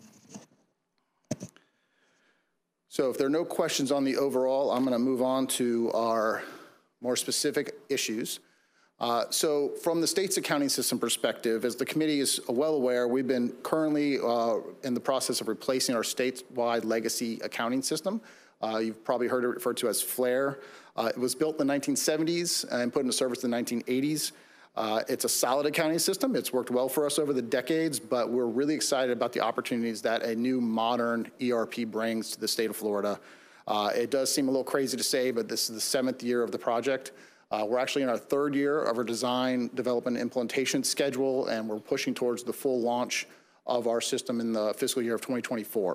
So if there are no questions on the overall, I'm going to move on to our more specific issues. So from the state's accounting system perspective, as the committee is well aware, we've been currently in the process of replacing our statewide legacy accounting system. You've probably heard it referred to as FLAIR. It was built in the 1970s and put into service in the 1980s. It's a solid accounting system. It's worked well for us over the decades, but we're really excited about the opportunities that a new modern ERP brings to the state of Florida. It does seem a little crazy to say, but this is the 7th year of the project. We're actually in our 3rd year of our design, development, and implementation schedule, and we're pushing towards the full launch of our system in the fiscal year of 2024.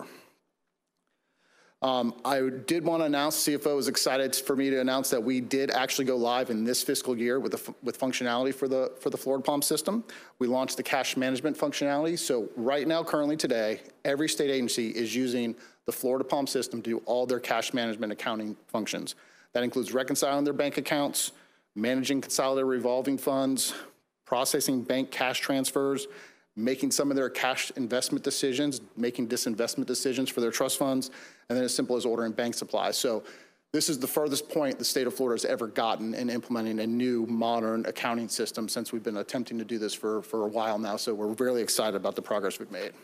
I did want to announce, CFO was excited for me to announce that we did actually go live in this fiscal year with functionality for the Florida Palm system. We launched the cash management functionality. So right now, currently today, every state agency is using the Florida Palm system to do all their cash management accounting functions. That includes reconciling their bank accounts, managing consolidated revolving funds, processing bank cash transfers, making some of their cash investment decisions, making disinvestment decisions for their trust funds, and then as simple as ordering bank supplies. So this is the furthest point the state of Florida has ever gotten in implementing a new modern accounting system since we've been attempting to do this for a while now. So we're really excited about the progress we've made.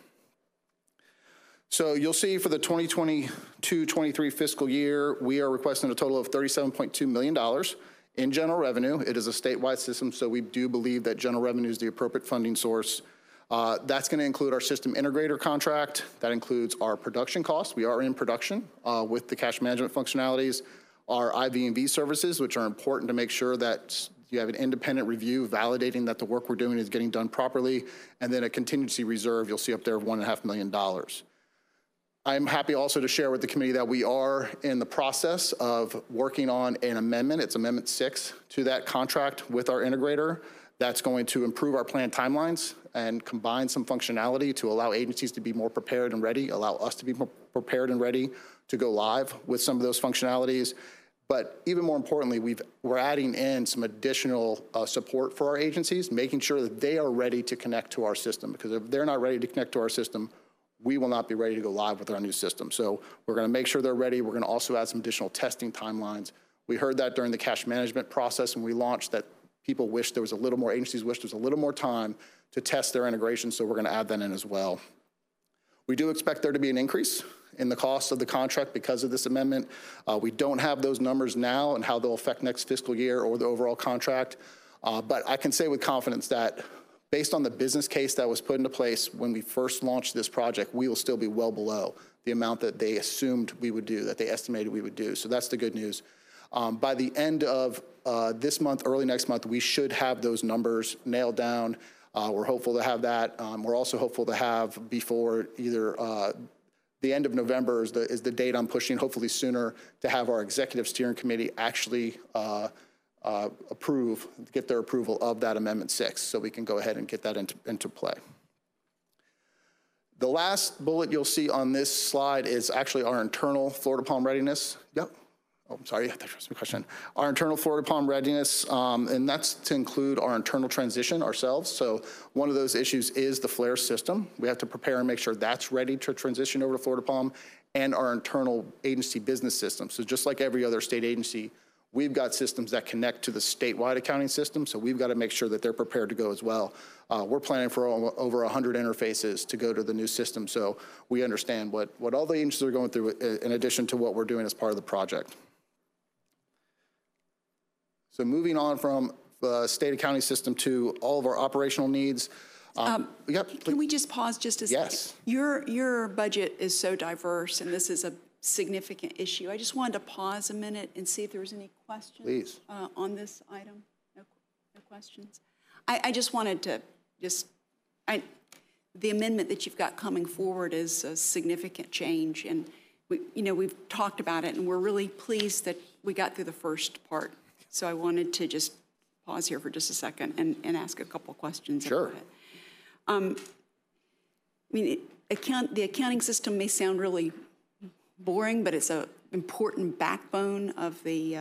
So you'll see for the 2022-23 fiscal year, we are requesting a total of $37.2 million in general revenue. It is a statewide system, so we do believe that general revenue is the appropriate funding source. That's going to include our system integrator contract. That includes our production costs. We are in production with the cash management functionalities, our IV&V services, which are important to make sure that you have an independent review validating that the work we're doing is getting done properly, and then a contingency reserve you'll see up there of $1.5 million. I'm happy also to share with the committee that we are in the process of working on an amendment. It's Amendment 6 to that contract with our integrator. That's going to improve our planned timelines and combine some functionality to allow agencies to be more prepared and ready, allow us to be more prepared and ready to go live with some of those functionalities. But even more importantly, we're adding in some additional support for our agencies, making sure that they are ready to connect to our system, because if they're not ready to connect to our system, we will not be ready to go live with our new system. So we're going to make sure they're ready. We're going to also add some additional testing timelines. We heard that during the cash management process when we launched, that people wish there was a little more, agencies wish there was a little more time to test their integration, so we're going to add that in as well. We do expect there to be an increase in the cost of the contract because of this amendment. We don't have those numbers now and how they'll affect next fiscal year or the overall contract, but I can say with confidence that based on the business case that was put into place when we first launched this project, we will still be well below the amount that they assumed we would do, that they estimated we would do. So that's the good news. By the end of this month, early next month, we should have those numbers nailed down. We're hopeful to have that. We're also hopeful to have before either the end of November is the date I'm pushing, hopefully sooner, to have our executive steering committee actually get their approval of that Amendment 6, so we can go ahead and get that into play. The last bullet you'll see on this slide is actually our internal Florida Palm readiness. Yep. Oh, I'm sorry, that was my question. Our internal Florida Palm readiness, and that's to include our internal transition ourselves. So one of those issues is the FLAIR system. We have to prepare and make sure that's ready to transition over to Florida Palm, and our internal agency business system. So just like every other state agency, we've got systems that connect to the statewide accounting system, so we've got to make sure that they're prepared to go as well. We're planning for over 100 interfaces to go to the new system, so we understand what all the agencies are going through in addition to what we're doing as part of the project. So moving on from the state accounting system to all of our operational needs. Can we just pause just a second? Yes. Your budget is so diverse, and this is a significant issue. I just wanted to pause a minute and see if there was any questions. Please. On this item. No questions. I just wanted to the amendment that you've got coming forward is a significant change, and we've talked about it, and we're really pleased that we got through the first part. So I wanted to just pause here for just a second and ask a couple questions Sure. about it. I mean, the accounting system may sound really boring, but it's an important backbone of the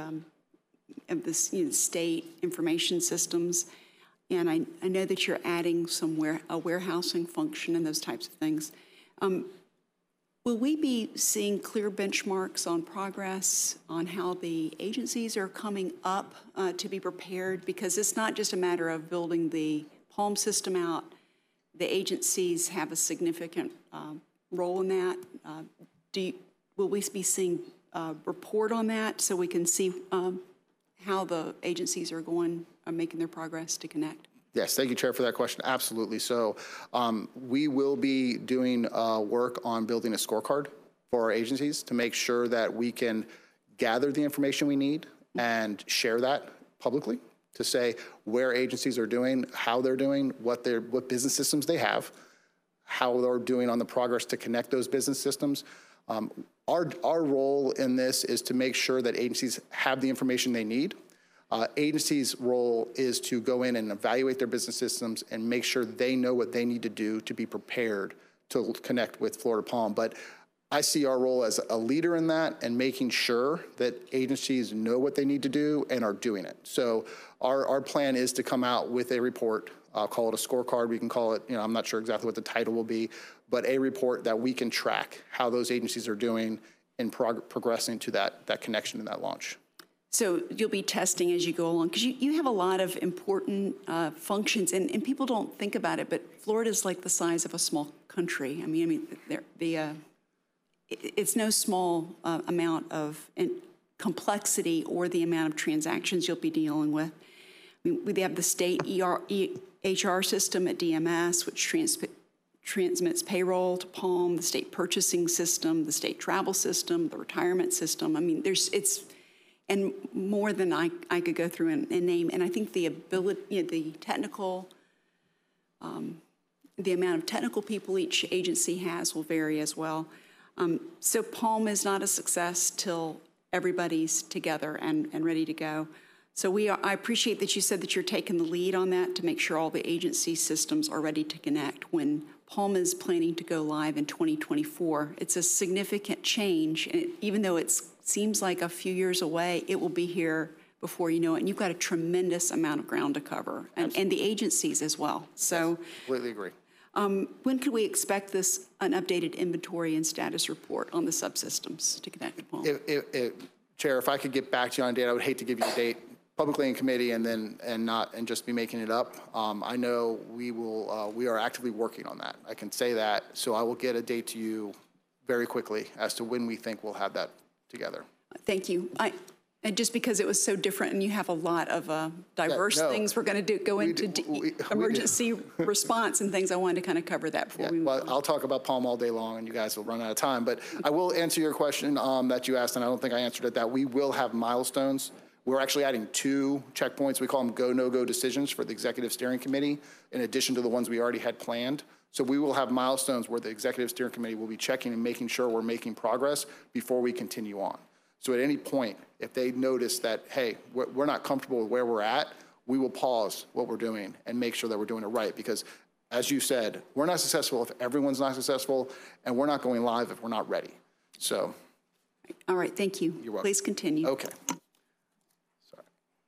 state information systems. And I know that you're adding a warehousing function and those types of things. Will we be seeing clear benchmarks on progress on how the agencies are coming up to be prepared? Because it's not just a matter of building the PALM system out. The agencies have a significant role in that. Will we be seeing a report on that so we can see how the agencies are making their progress to connect? Yes, thank you, Chair, for that question. Absolutely. So we will be doing work on building a scorecard for our agencies to make sure that we can gather the information we need and share that publicly to say where agencies are doing, how they're doing, what business systems they have, how they're doing on the progress to connect those business systems. Our role in this is to make sure that agencies have the information they need. Agencies' role is to go in and evaluate their business systems and make sure they know what they need to do to be prepared to connect with Florida PALM. But I see our role as a leader in that and making sure that agencies know what they need to do and are doing it. So our plan is to come out with a report, call it a scorecard. We can call it, I'm not sure exactly what the title will be, but a report that we can track how those agencies are doing in progressing to that connection and that launch. So you'll be testing as you go along, because you have a lot of important functions, and people don't think about it, but Florida's like the size of a small country. I mean, it's no small amount of complexity or the amount of transactions you'll be dealing with. I mean, we have the state HR system at DMS, which transmits payroll to PALM, the state purchasing system, the state travel system, the retirement system. I mean, and more than I could go through and name. And I think the ability, the technical, the amount of technical people each agency has will vary as well. So PALM is not a success till everybody's together and ready to go. So I appreciate that you said that you're taking the lead on that to make sure all the agency systems are ready to connect. When PALM is planning to go live in 2024, it's a significant change. And even though it seems like a few years away, it will be here before you know it. And you've got a tremendous amount of ground to cover, and the agencies as well. So, yes, completely agree. When could we expect an updated inventory and status report on the subsystems to connect to PALM? Chair, if I could get back to you on a date, I would hate to give you a date publicly in committee and just be making it up. I know we are actively working on that. I can say that, so I will get a date to you very quickly as to when we think we'll have that together. Thank you. And just because it was so different, and you have a lot of diverse things we're going to go into emergency response and things, I wanted to kind of cover that before we move on. I'll talk about PALM all day long, and you guys will run out of time. But I will answer your question that you asked, and I don't think I answered it, that we will have milestones. We're actually adding 2 checkpoints. We call them go, no-go decisions for the Executive Steering Committee, in addition to the ones we already had planned. So we will have milestones where the Executive Steering Committee will be checking and making sure we're making progress before we continue on. So at any point, if they notice that, hey, we're not comfortable with where we're at, we will pause what we're doing and make sure that we're doing it right. Because as you said, we're not successful if everyone's not successful, and we're not going live if we're not ready. So. All right, thank you. You're welcome. Please continue. Okay. Sorry.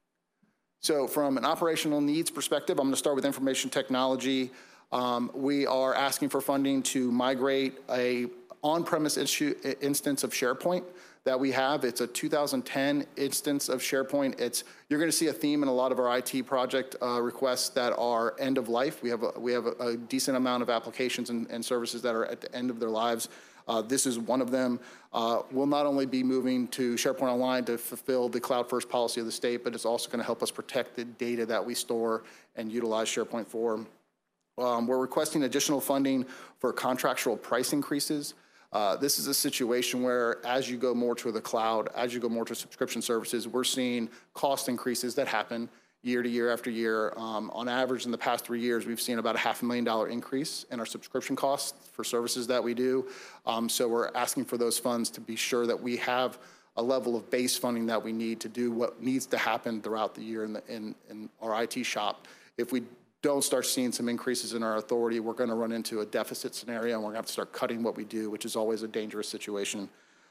So from an operational needs perspective, I'm going to start with information technology. We are asking for funding to migrate a on-premise instance of SharePoint that we have. It's a 2010 instance of SharePoint. You're going to see a theme in a lot of our IT project requests that are end of life. We have a decent amount of applications and services that are at the end of their lives. This is one of them. We'll not only be moving to SharePoint Online to fulfill the cloud first policy of the state, but it's also going to help us protect the data that we store and utilize SharePoint for. We're requesting additional funding for contractual price increases. This is a situation where as you go more to the cloud, as you go more to subscription services, we're seeing cost increases that happen year to year after year. On average, in the past 3 years, we've seen about a $500,000 increase in our subscription costs for services that we do. So we're asking for those funds to be sure that we have a level of base funding that we need to do what needs to happen throughout the year in our IT shop. If we don't start seeing some increases in our authority, we're going to run into a deficit scenario, and we're going to have to start cutting what we do, which is always a dangerous situation.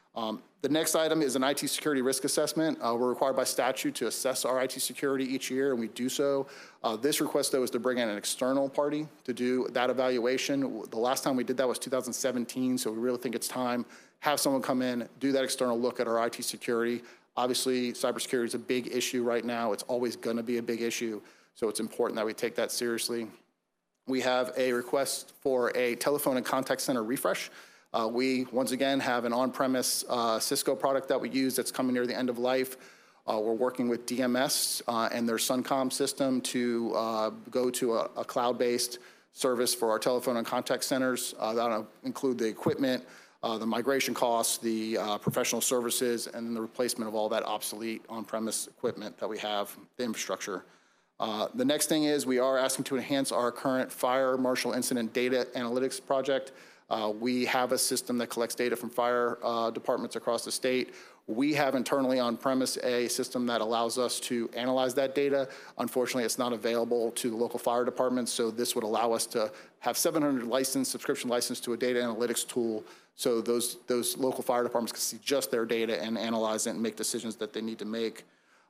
The next item is an IT security risk assessment. We're required by statute to assess our IT security each year, and we do so. This request, though, is to bring in an external party to do that evaluation. The last time we did that was 2017, so we really think it's time. Have someone come in, do that external look at our IT security. Obviously, cybersecurity is a big issue right now. It's always going to be a big issue, so it's important that we take that seriously. We have a request for a telephone and contact center refresh. We, once again, have an on-premise Cisco product that we use that's coming near the end of life. We're working with DMS and their Suncom system to go to a cloud-based service for our telephone and contact centers. That'll include the equipment, the migration costs, the professional services, and then the replacement of all that obsolete on-premise equipment that we have, the infrastructure. The next thing is we are asking to enhance our current fire marshal incident data analytics project. We have a system that collects data from fire departments across the state. We have internally on premise a system that allows us to analyze that data. Unfortunately, it's not available to the local fire departments, so this would allow us to have 700 subscription license to a data analytics tool, so those local fire departments can see just their data and analyze it and make decisions that they need to make.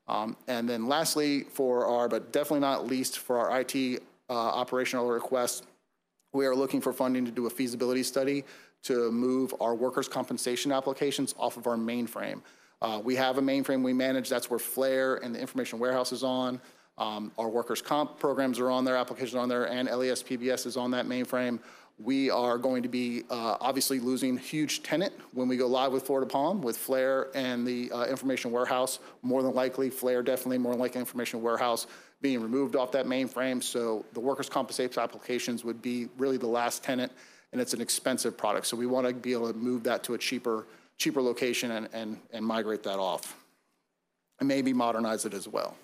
And then lastly, but definitely not least, for our IT operational requests, we are looking for funding to do a feasibility study to move our workers' compensation applications off of our mainframe. We have a mainframe we manage. That's where FLAIR and the information warehouse is on. Our workers' comp programs are on there, applications are on there, and LES PBS is on that mainframe. We are going to be obviously losing huge tenant when we go live with Florida Palm, with FLAIR and the information warehouse. More than likely, FLAIR definitely, more than likely information warehouse being removed off that mainframe. So the workers' compensation applications would be really the last tenant, and it's an expensive product. So we want to be able to move that to a cheaper location and migrate that off, and maybe modernize it as well.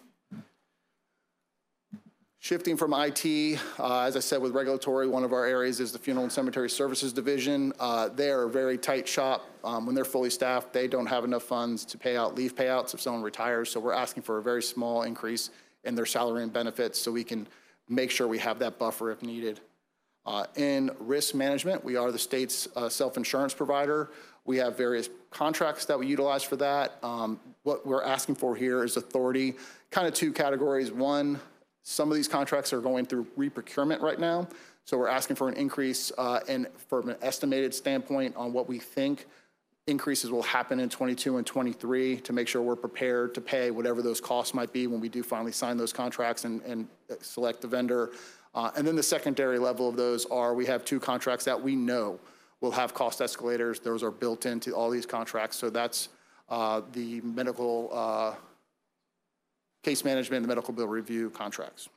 Shifting from IT, as I said, with regulatory, one of our areas is the Funeral and Cemetery Services Division. They are a very tight shop. When they're fully staffed, they don't have enough funds to pay out leave payouts if someone retires, so we're asking for a very small increase in their salary and benefits so we can make sure we have that buffer if needed. In risk management, we are the state's self-insurance provider. We have various contracts that we utilize for that. What we're asking for here is authority, kind of two categories. One, some of these contracts are going through reprocurement right now, so we're asking for an increase from an estimated standpoint on what we think increases will happen in 22 and 23 to make sure we're prepared to pay whatever those costs might be when we do finally sign those contracts and select the vendor. And then the secondary level of those are, we have two contracts that we know will have cost escalators. Those are built into all these contracts. So that's the medical case management and the medical bill review contracts.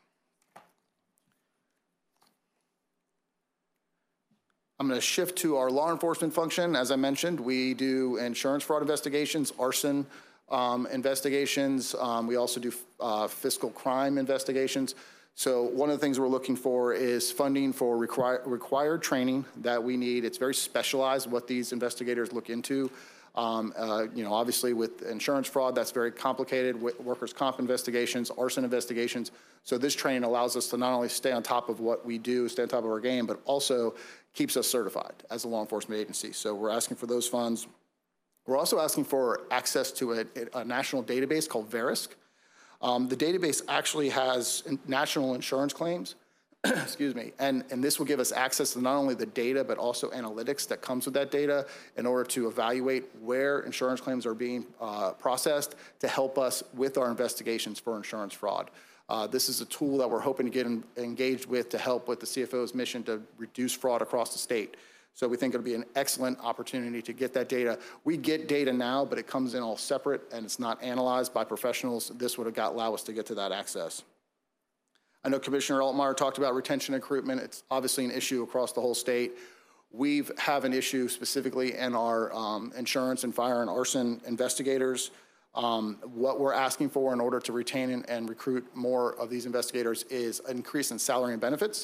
I'm going to shift to our law enforcement function. As I mentioned, we do insurance fraud investigations, arson investigations. We also do fiscal crime investigations. So one of the things we're looking for is funding for required training that we need. It's very specialized what these investigators look into. Obviously with insurance fraud, that's very complicated. With workers' comp investigations, arson investigations. So this training allows us to not only stay on top of what we do, stay on top of our game, but also keeps us certified as a law enforcement agency. So we're asking for those funds. We're also asking for access to a national database called Verisk. The database actually has national insurance claims, excuse me, and this will give us access to not only the data, but also analytics that comes with that data in order to evaluate where insurance claims are being processed to help us with our investigations for insurance fraud. This is a tool that we're hoping to get engaged with to help with the CFO's mission to reduce fraud across the state. So we think it'll be an excellent opportunity to get that data. We get data now, but it comes in all separate and it's not analyzed by professionals. This would allow us to get to that access. I know Commissioner Altmaier talked about retention and recruitment. It's obviously an issue across the whole state. We have an issue specifically in our insurance and fire and arson investigators. What we're asking for in order to retain and recruit more of these investigators is an increase in salary and benefits.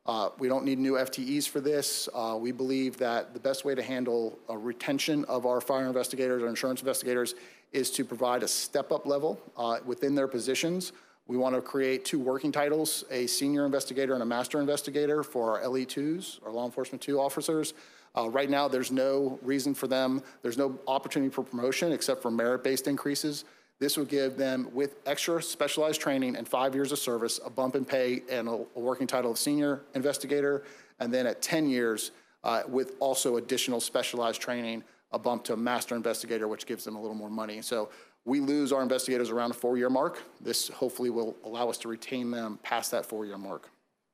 We don't need new FTEs for this. We believe that the best way to handle a retention of our fire investigators or insurance investigators is to provide a step-up level within their positions. We want to create 2 working titles, a senior investigator and a master investigator for our LE2s, our law enforcement 2 officers. Right now, there's no reason for them, there's no opportunity for promotion except for merit-based increases. This would give them, with extra specialized training and 5 years of service, a bump in pay and a working title of senior investigator, and then at 10 years, with also additional specialized training, a bump to a master investigator, which gives them a little more money. So we lose our investigators around the 4-year mark. This hopefully will allow us to retain them past that 4-year mark.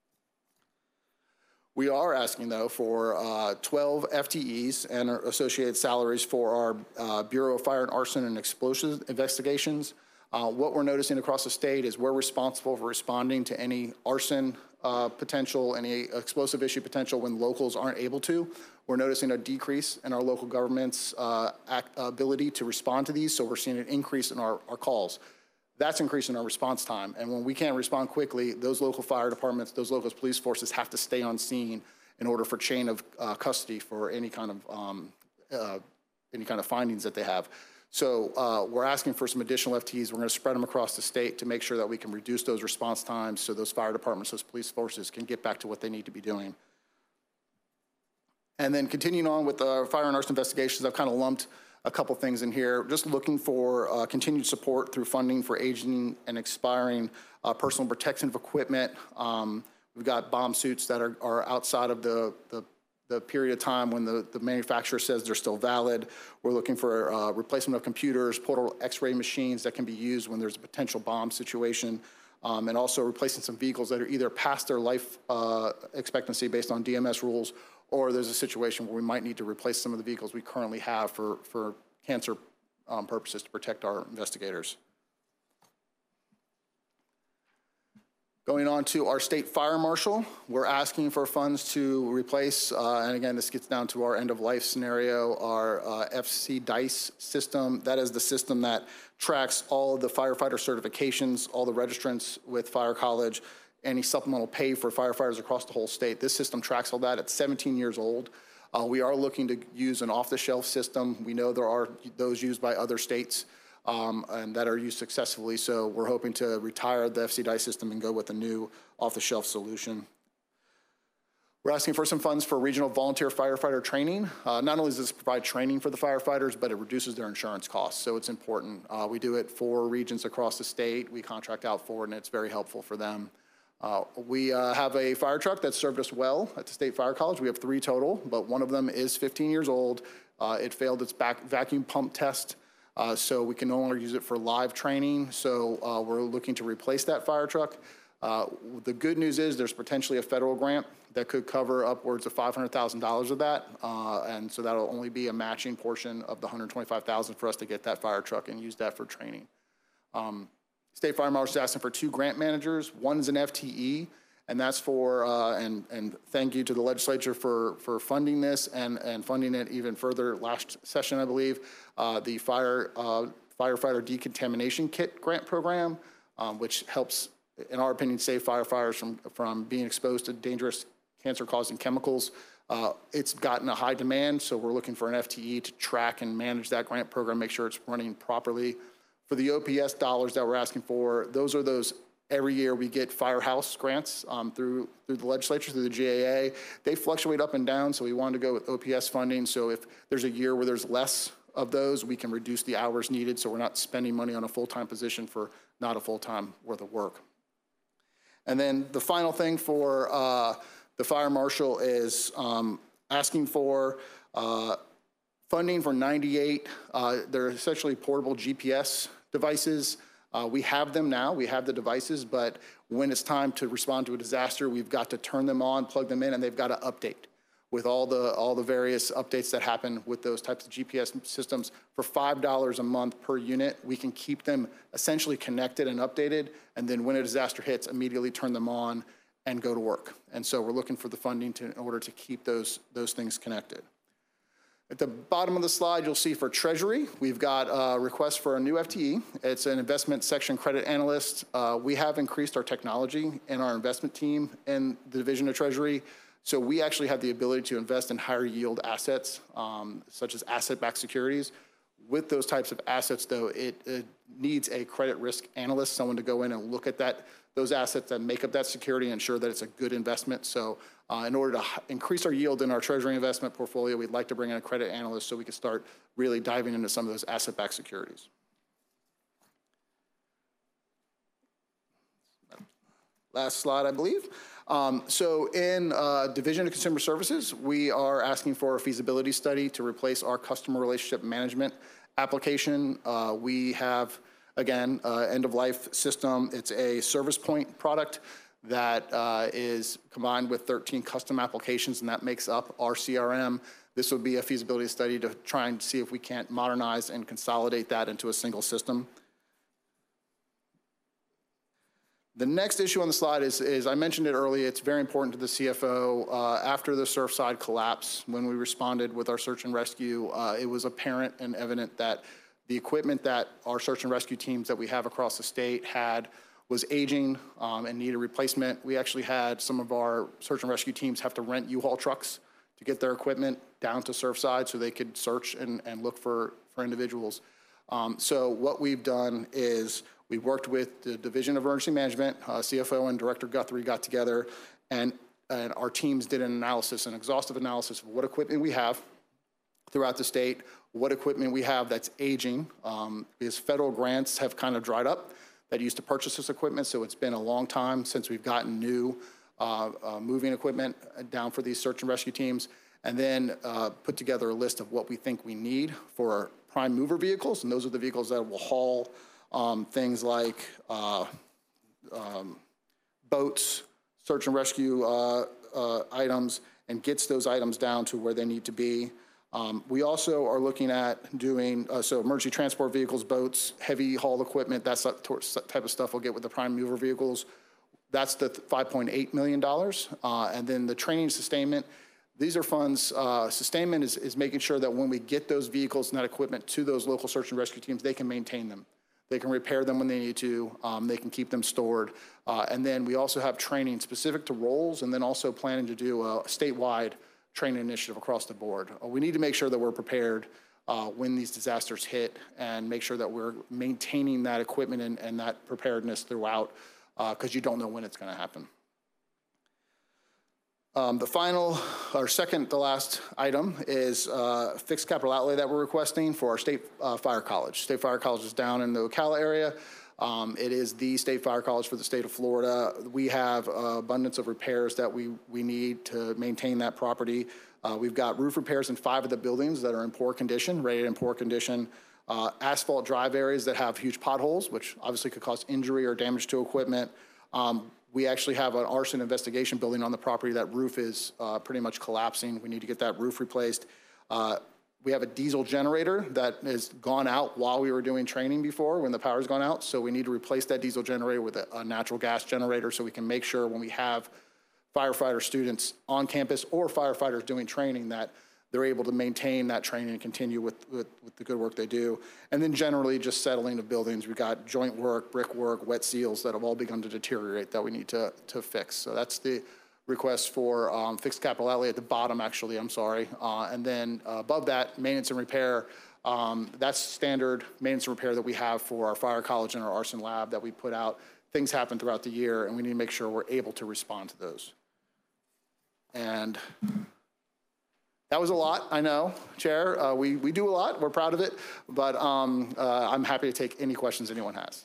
We are asking, though, for 12 FTEs and associated salaries for our Bureau of Fire and Arson and Explosives investigations. What we're noticing across the state is we're responsible for responding to any arson potential, any explosive issue potential when locals aren't able to. We're noticing a decrease in our local government's ability to respond to these, so we're seeing an increase in our calls. That's increasing our response time. And when we can't respond quickly, those local fire departments, those local police forces have to stay on scene in order for chain of custody for any kind of findings that they have. So we're asking for some additional FTEs. We're going to spread them across the state to make sure that we can reduce those response times so those fire departments, those police forces can get back to what they need to be doing. And then continuing on with the fire and arson investigations, I've kind of lumped a couple things in here. Just looking for continued support through funding for aging and expiring personal protective equipment. We've got bomb suits that are outside of the period of time when the manufacturer says they're still valid. We're looking for replacement of computers, portable x-ray machines that can be used when there's a potential bomb situation, and also replacing some vehicles that are either past their life expectancy based on DMS rules, or there's a situation where we might need to replace some of the vehicles we currently have for cancer purposes to protect our investigators. Going on to our state fire marshal, we're asking for funds to replace, and again, this gets down to our end of life scenario, our FC DICE system. That is the system that tracks all of the firefighter certifications, all the registrants with Fire College, any supplemental pay for firefighters across the whole state. This system tracks all that. It's 17 years old. We are looking to use an off-the-shelf system. We know there are those used by other states and that are used successfully, so we're hoping to retire the FC DICE system and go with a new off-the-shelf solution. We're asking for some funds for regional volunteer firefighter training. Not only does this provide training for the firefighters, but it reduces their insurance costs, so it's important. We do it for regions across the state. We contract out for it, and it's very helpful for them. We have a fire truck that served us well at the State Fire College. We have 3 total, but one of them is 15 years old. It failed its vacuum pump test, so we can no longer use it for live training. So we're looking to replace that fire truck. The good news is there's potentially a federal grant that could cover upwards of $500,000 of that, and so that'll only be a matching portion of the $125,000 for us to get that fire truck and use that for training. State Fire Marshal is asking for 2 grant managers. One is an FTE, and that's for, and thank you to the legislature for funding this and funding it even further last session, I believe, the firefighter decontamination kit grant program, which helps, in our opinion, save firefighters from being exposed to dangerous cancer-causing chemicals. It's gotten a high demand, so we're looking for an FTE to track and manage that grant program, make sure it's running properly. For the OPS dollars that we're asking for, those are those every year we get firehouse grants through the legislature, through the GAA. They fluctuate up and down, so we wanted to go with OPS funding. So if there's a year where there's less of those, we can reduce the hours needed so we're not spending money on a full-time position for not a full-time worth of work. And then the final thing for the fire marshal is asking for funding for 98. They're essentially portable GPS devices. We have them now, we have the devices, but when it's time to respond to a disaster, we've got to turn them on, plug them in, and they've got to update with all the various updates that happen with those types of GPS systems. For $5 a month per unit, we can keep them essentially connected and updated, and then when a disaster hits, immediately turn them on and go to work. And so we're looking for the funding in order to keep those things connected. At the bottom of the slide, you'll see for Treasury, we've got a request for a new FTE. It's an investment section credit analyst. We have increased our technology in our investment team in the Division of Treasury. So we actually have the ability to invest in higher yield assets, such as asset-backed securities. With those types of assets, though, it needs a credit risk analyst, someone to go in and look at those assets that make up that security and ensure that it's a good investment. So in order to increase our yield in our Treasury investment portfolio, we'd like to bring in a credit analyst so we can start really diving into some of those asset-backed securities. Last slide, I believe. So in Division of Consumer Services, we are asking for a feasibility study to replace our customer relationship management application. We have, again, end-of-life system. It's a service point product that is combined with 13 custom applications, and that makes up our CRM. This would be a feasibility study to try and see if we can't modernize and consolidate that into a single system. The next issue on the slide is I mentioned it earlier, it's very important to the CFO. After the Surfside collapse, when we responded with our search and rescue, it was apparent and evident that the equipment that our search and rescue teams that we have across the state was aging and needed replacement. We actually had some of our search and rescue teams have to rent U-Haul trucks to get their equipment down to Surfside so they could search and look for individuals. So what we've done is we worked with the Division of Emergency Management, CFO and Director Guthrie got together, and our teams did an exhaustive analysis of what equipment we have throughout the state, what equipment we have that's aging, because federal grants have kind of dried up that used to purchase this equipment, so it's been a long time since we've gotten new moving equipment down for these search and rescue teams, and then put together a list of what we think we need for prime mover vehicles, and those are the vehicles that will haul things like boats, search and rescue items, and gets those items down to where they need to be. We also are looking at doing, so emergency transport vehicles, boats, heavy haul equipment, that type of stuff we'll get with the prime mover vehicles. That's the $5.8 million. And then the training sustainment, these are funds, sustainment is making sure that when we get those vehicles and that equipment to those local search and rescue teams, they can maintain them. They can repair them when they need to. They can keep them stored. And then we also have training specific to roles, and then also planning to do a statewide training initiative across the board. We need to make sure that we're prepared when these disasters hit and make sure that we're maintaining that equipment and that preparedness throughout, because you don't know when it's going to happen. The final, or second to last item is fixed capital outlay that we're requesting for our State Fire College. State Fire College is down in the Ocala area. It is the State Fire College for the state of Florida. We have abundance of repairs that we need to maintain that property. We've got roof repairs in 5 of the buildings that are in poor condition, rated in poor condition. Asphalt drive areas that have huge potholes, which obviously could cause injury or damage to equipment. We actually have an arson investigation building on the property. That roof is pretty much collapsing. We need to get that roof replaced. We have a diesel generator that has gone out while we were doing training before when the power's gone out. So we need to replace that diesel generator with a natural gas generator so we can make sure when we have firefighter students on campus or firefighters doing training that they're able to maintain that training and continue with the good work they do. And then generally just settling of buildings. We've got joint work, brick work, wet seals that have all begun to deteriorate that we need to fix. So that's the request for fixed capital outlay at the bottom, actually, I'm sorry. And then above that, maintenance and repair. That's standard maintenance and repair that we have for our fire college and our arson lab that we put out. Things happen throughout the year, and we need to make sure we're able to respond to those. And that was a lot, I know, Chair. We do a lot, we're proud of it, but I'm happy to take any questions anyone has.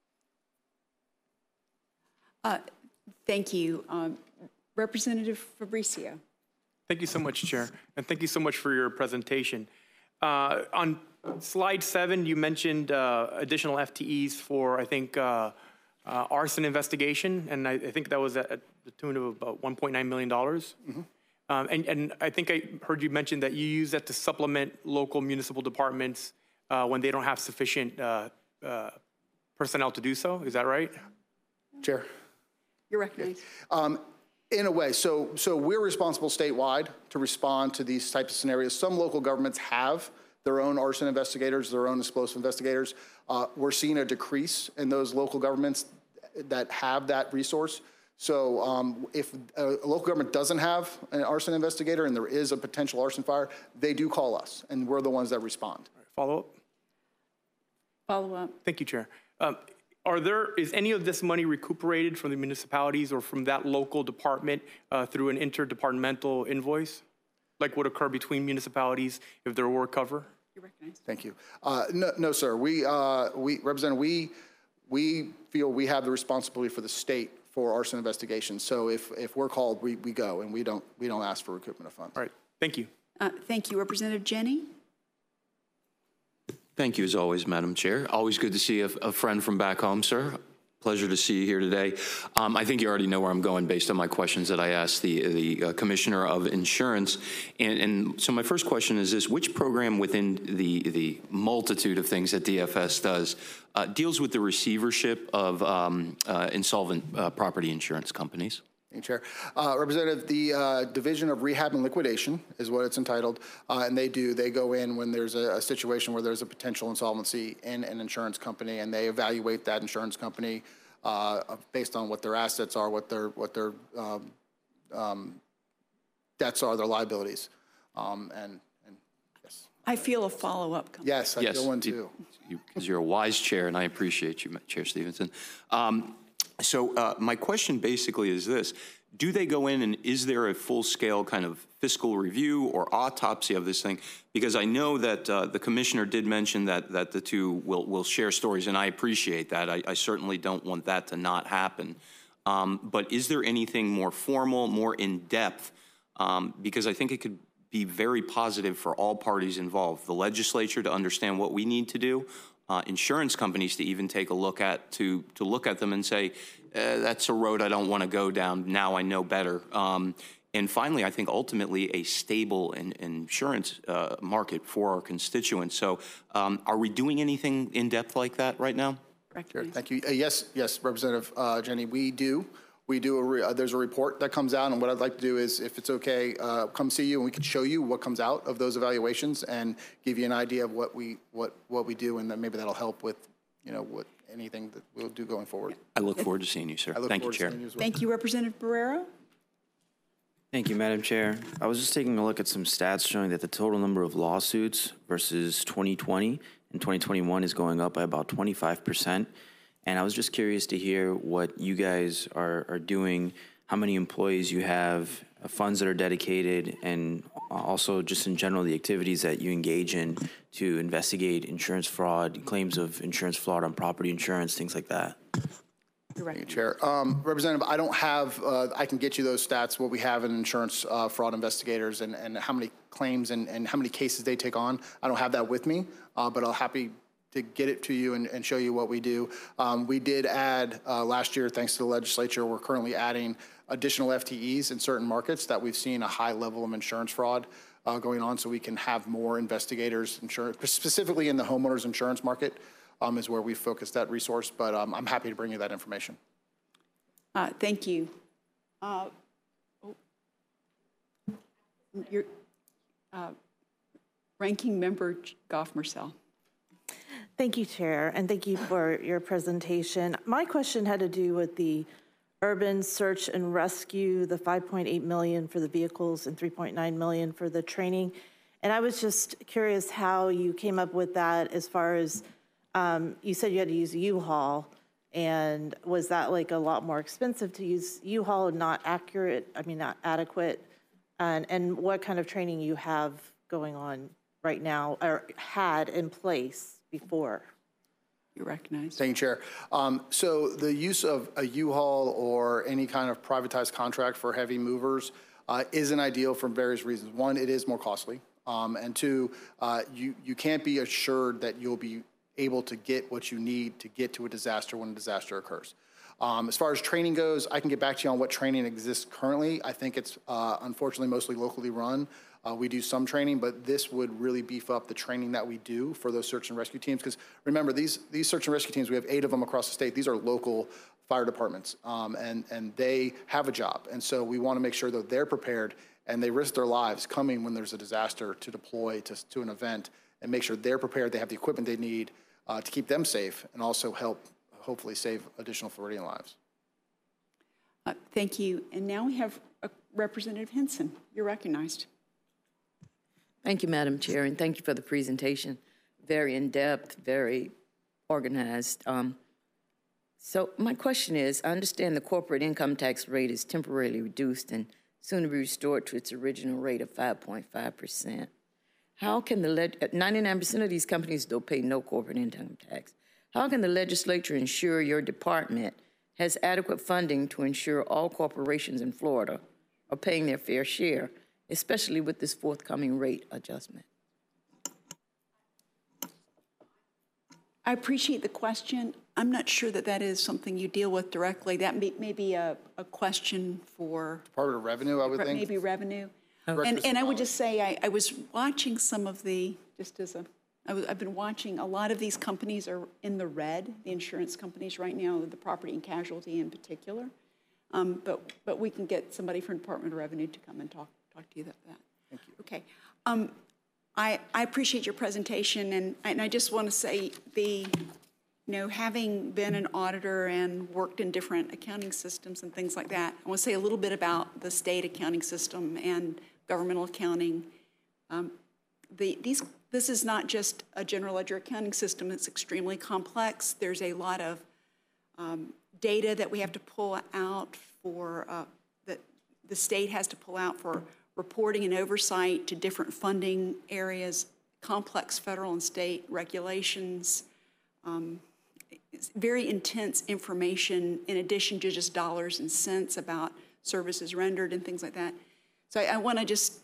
Thank you. Representative Fabricio. Thank you so much, Chair, and thank you so much for your presentation. On slide 7, you mentioned additional FTEs for, I think, arson investigation, and I think that was at the tune of about $1.9 million. Mm-hmm. And I think I heard you mention that you use that to supplement local municipal departments when they don't have sufficient personnel to do so. Is that right? Chair. You're recognized. In a way, so we're responsible statewide to respond to these types of scenarios. Some local governments have their own arson investigators, their own explosive investigators. We're seeing a decrease in those local governments that have that resource. So if a local government doesn't have an arson investigator and there is a potential arson fire, they do call us, and we're the ones that respond. Follow up? Follow up. Thank you, Chair. Is any of this money recuperated from the municipalities or from that local department through an interdepartmental invoice, like would occur between municipalities if there were cover? You're recognized. Thank you. No, sir. Representative, we feel we have the responsibility for the state for arson investigations. So if we're called, we go, and we don't ask for recoupment of funds. All right. Thank you. Thank you, Representative Jenny. Thank you, as always, Madam Chair. Always good to see a friend from back home, sir. Pleasure to see you here today. I think you already know where I'm going based on my questions that I asked the Commissioner of Insurance. And so my first question is this: which program within the multitude of things that DFS does deals with the receivership of insolvent property insurance companies? Thank you, Chair. Representative, the Division of Rehab and Liquidation is what it's entitled, and they go in when there's a situation where there's a potential insolvency in an insurance company, and they evaluate that insurance company based on what their assets are, what their debts are, their liabilities, and yes. I feel a follow-up coming. Yes, I feel one too. Because you're a wise chair, and I appreciate you, Chair Stevenson. So my question basically is this: do they go in, and is there a full-scale kind of fiscal review or autopsy of this thing? Because I know that the Commissioner did mention that the two will share stories, and I appreciate that. I certainly don't want that to not happen. But is there anything more formal, more in-depth? Because I think it could be very positive for all parties involved. The legislature to understand what we need to do, insurance companies to even take a look at, to look at them and say, that's a road I don't want to go down. Now I know better. And finally, I think ultimately a stable insurance market for our constituents. So are we doing anything in depth like that right now? Sure. Thank you. Yes, Representative Jenny, we do. There's a report that comes out, and what I'd like to do is, if it's okay, come see you, and we can show you what comes out of those evaluations and give you an idea of what we do, and then maybe that'll help with, what anything that we'll do going forward. I look forward to seeing you, sir. Thank you, Chair. Thank you, Representative Barrero. Thank you, Madam Chair. I was just taking a look at some stats showing that the total number of lawsuits versus 2020 and 2021 is going up by about 25%. And I was just curious to hear what you guys are doing, how many employees you have, funds that are dedicated, and also just in general the activities that you engage in to investigate insurance fraud, claims of insurance fraud on property insurance, things like that. Thank you, Chair. Representative, I don't have, I can get you those stats, what we have in insurance fraud investigators and how many claims and how many cases they take on. I don't have that with me, but I'll happy to get it to you and show you what we do. We did add last year, thanks to the legislature, we're currently adding additional FTEs in certain markets that we've seen a high level of insurance fraud going on, so we can have more investigators, specifically in the homeowners insurance market is where we focused that resource, but I'm happy to bring you that information. Thank you. Your Ranking Member Goff-Marcel. Thank you, Chair, and thank you for your presentation. My question had to do with the urban search and rescue, the $5.8 million for the vehicles and $3.9 million for the training. And I was just curious how you came up with that as far as, you said you had to use U-Haul, and was that like a lot more expensive to use U-Haul and not adequate? And what kind of training you have going on right now or had in place before? You're recognized. Thank you, Chair. So the use of a U-Haul or any kind of privatized contract for heavy movers isn't ideal for various reasons. One, it is more costly. And two, you can't be assured that you'll be able to get what you need to get to a disaster when a disaster occurs. As far as training goes, I can get back to you on what training exists currently. I think it's unfortunately mostly locally run. We do some training, but this would really beef up the training that we do for those search and rescue teams. Because remember, these search and rescue teams, we have 8 of them across the state. These are local fire departments, and they have a job. And so we want to make sure that they're prepared and they risk their lives coming when there's a disaster to deploy to an event, and make sure they're prepared, they have the equipment they need to keep them safe, and also help hopefully save additional Floridian lives. Thank you. And now we have Representative Henson. You're recognized. Thank you, Madam Chair, and thank you for the presentation. Very in-depth, very organized. So my question is, I understand the corporate income tax rate is temporarily reduced and soon to be restored to its original rate of 5.5%. How can 99% of these companies don't pay no corporate income tax. How can the legislature ensure your department has adequate funding to ensure all corporations in Florida are paying their fair share, especially with this forthcoming rate adjustment? I appreciate the question. I'm not sure that that is something you deal with directly. That may be a question for Department of Revenue, I would think. Maybe revenue. Okay. And I would just say I was watching some of the, just as a, I've been watching a lot of these companies are in the red, the insurance companies right now, the property and casualty in particular. But we can get somebody from Department of Revenue to come and talk to you about that. Thank you. Okay. I appreciate your presentation, and I just want to say having been an auditor and worked in different accounting systems and things like that, I want to say a little bit about the state accounting system and governmental accounting. This is not just a general ledger accounting system. It's extremely complex. There's a lot of data that we have to pull out for, that the state has to pull out for reporting and oversight to different funding areas, complex federal and state regulations, very intense information in addition to just dollars and cents about services rendered and things like that. So I want to just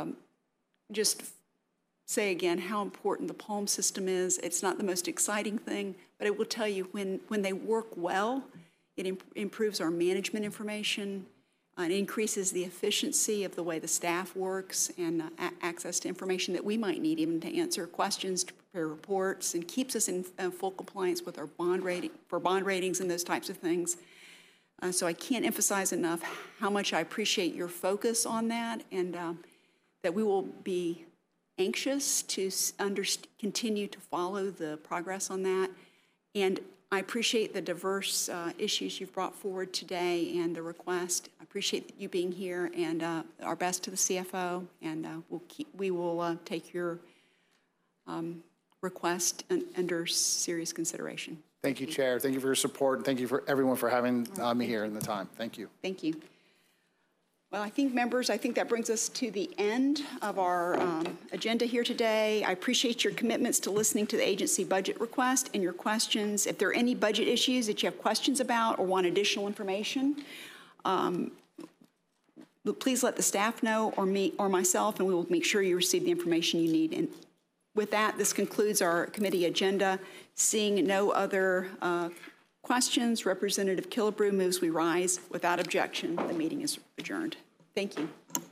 say again how important the PALM system is. It's not the most exciting thing, but I will tell you when they work well, it improves our management information, it increases the efficiency of the way the staff works and access to information that we might need even to answer questions, to prepare reports, and keeps us in full compliance with our bond ratings and those types of things. So I can't emphasize enough how much I appreciate your focus on that, and that we will be anxious to continue to follow the progress on that. And I appreciate the diverse issues you've brought forward today and the request. I appreciate you being here, and our best to the CFO, and we will take your request under serious consideration. Thank you, Chair. Thank you for your support, and thank you for everyone for having me here in the time. Thank you. Thank you. Well, I think, members, that brings us to the end of our agenda here today. I appreciate your commitments to listening to the agency budget request and your questions. If there are any budget issues that you have questions about or want additional information, please let the staff know, or me or myself, and we will make sure you receive the information you need. And with that, this concludes our committee agenda. Seeing no other questions, Representative Killebrew moves we rise without objection. The meeting is adjourned. Thank you.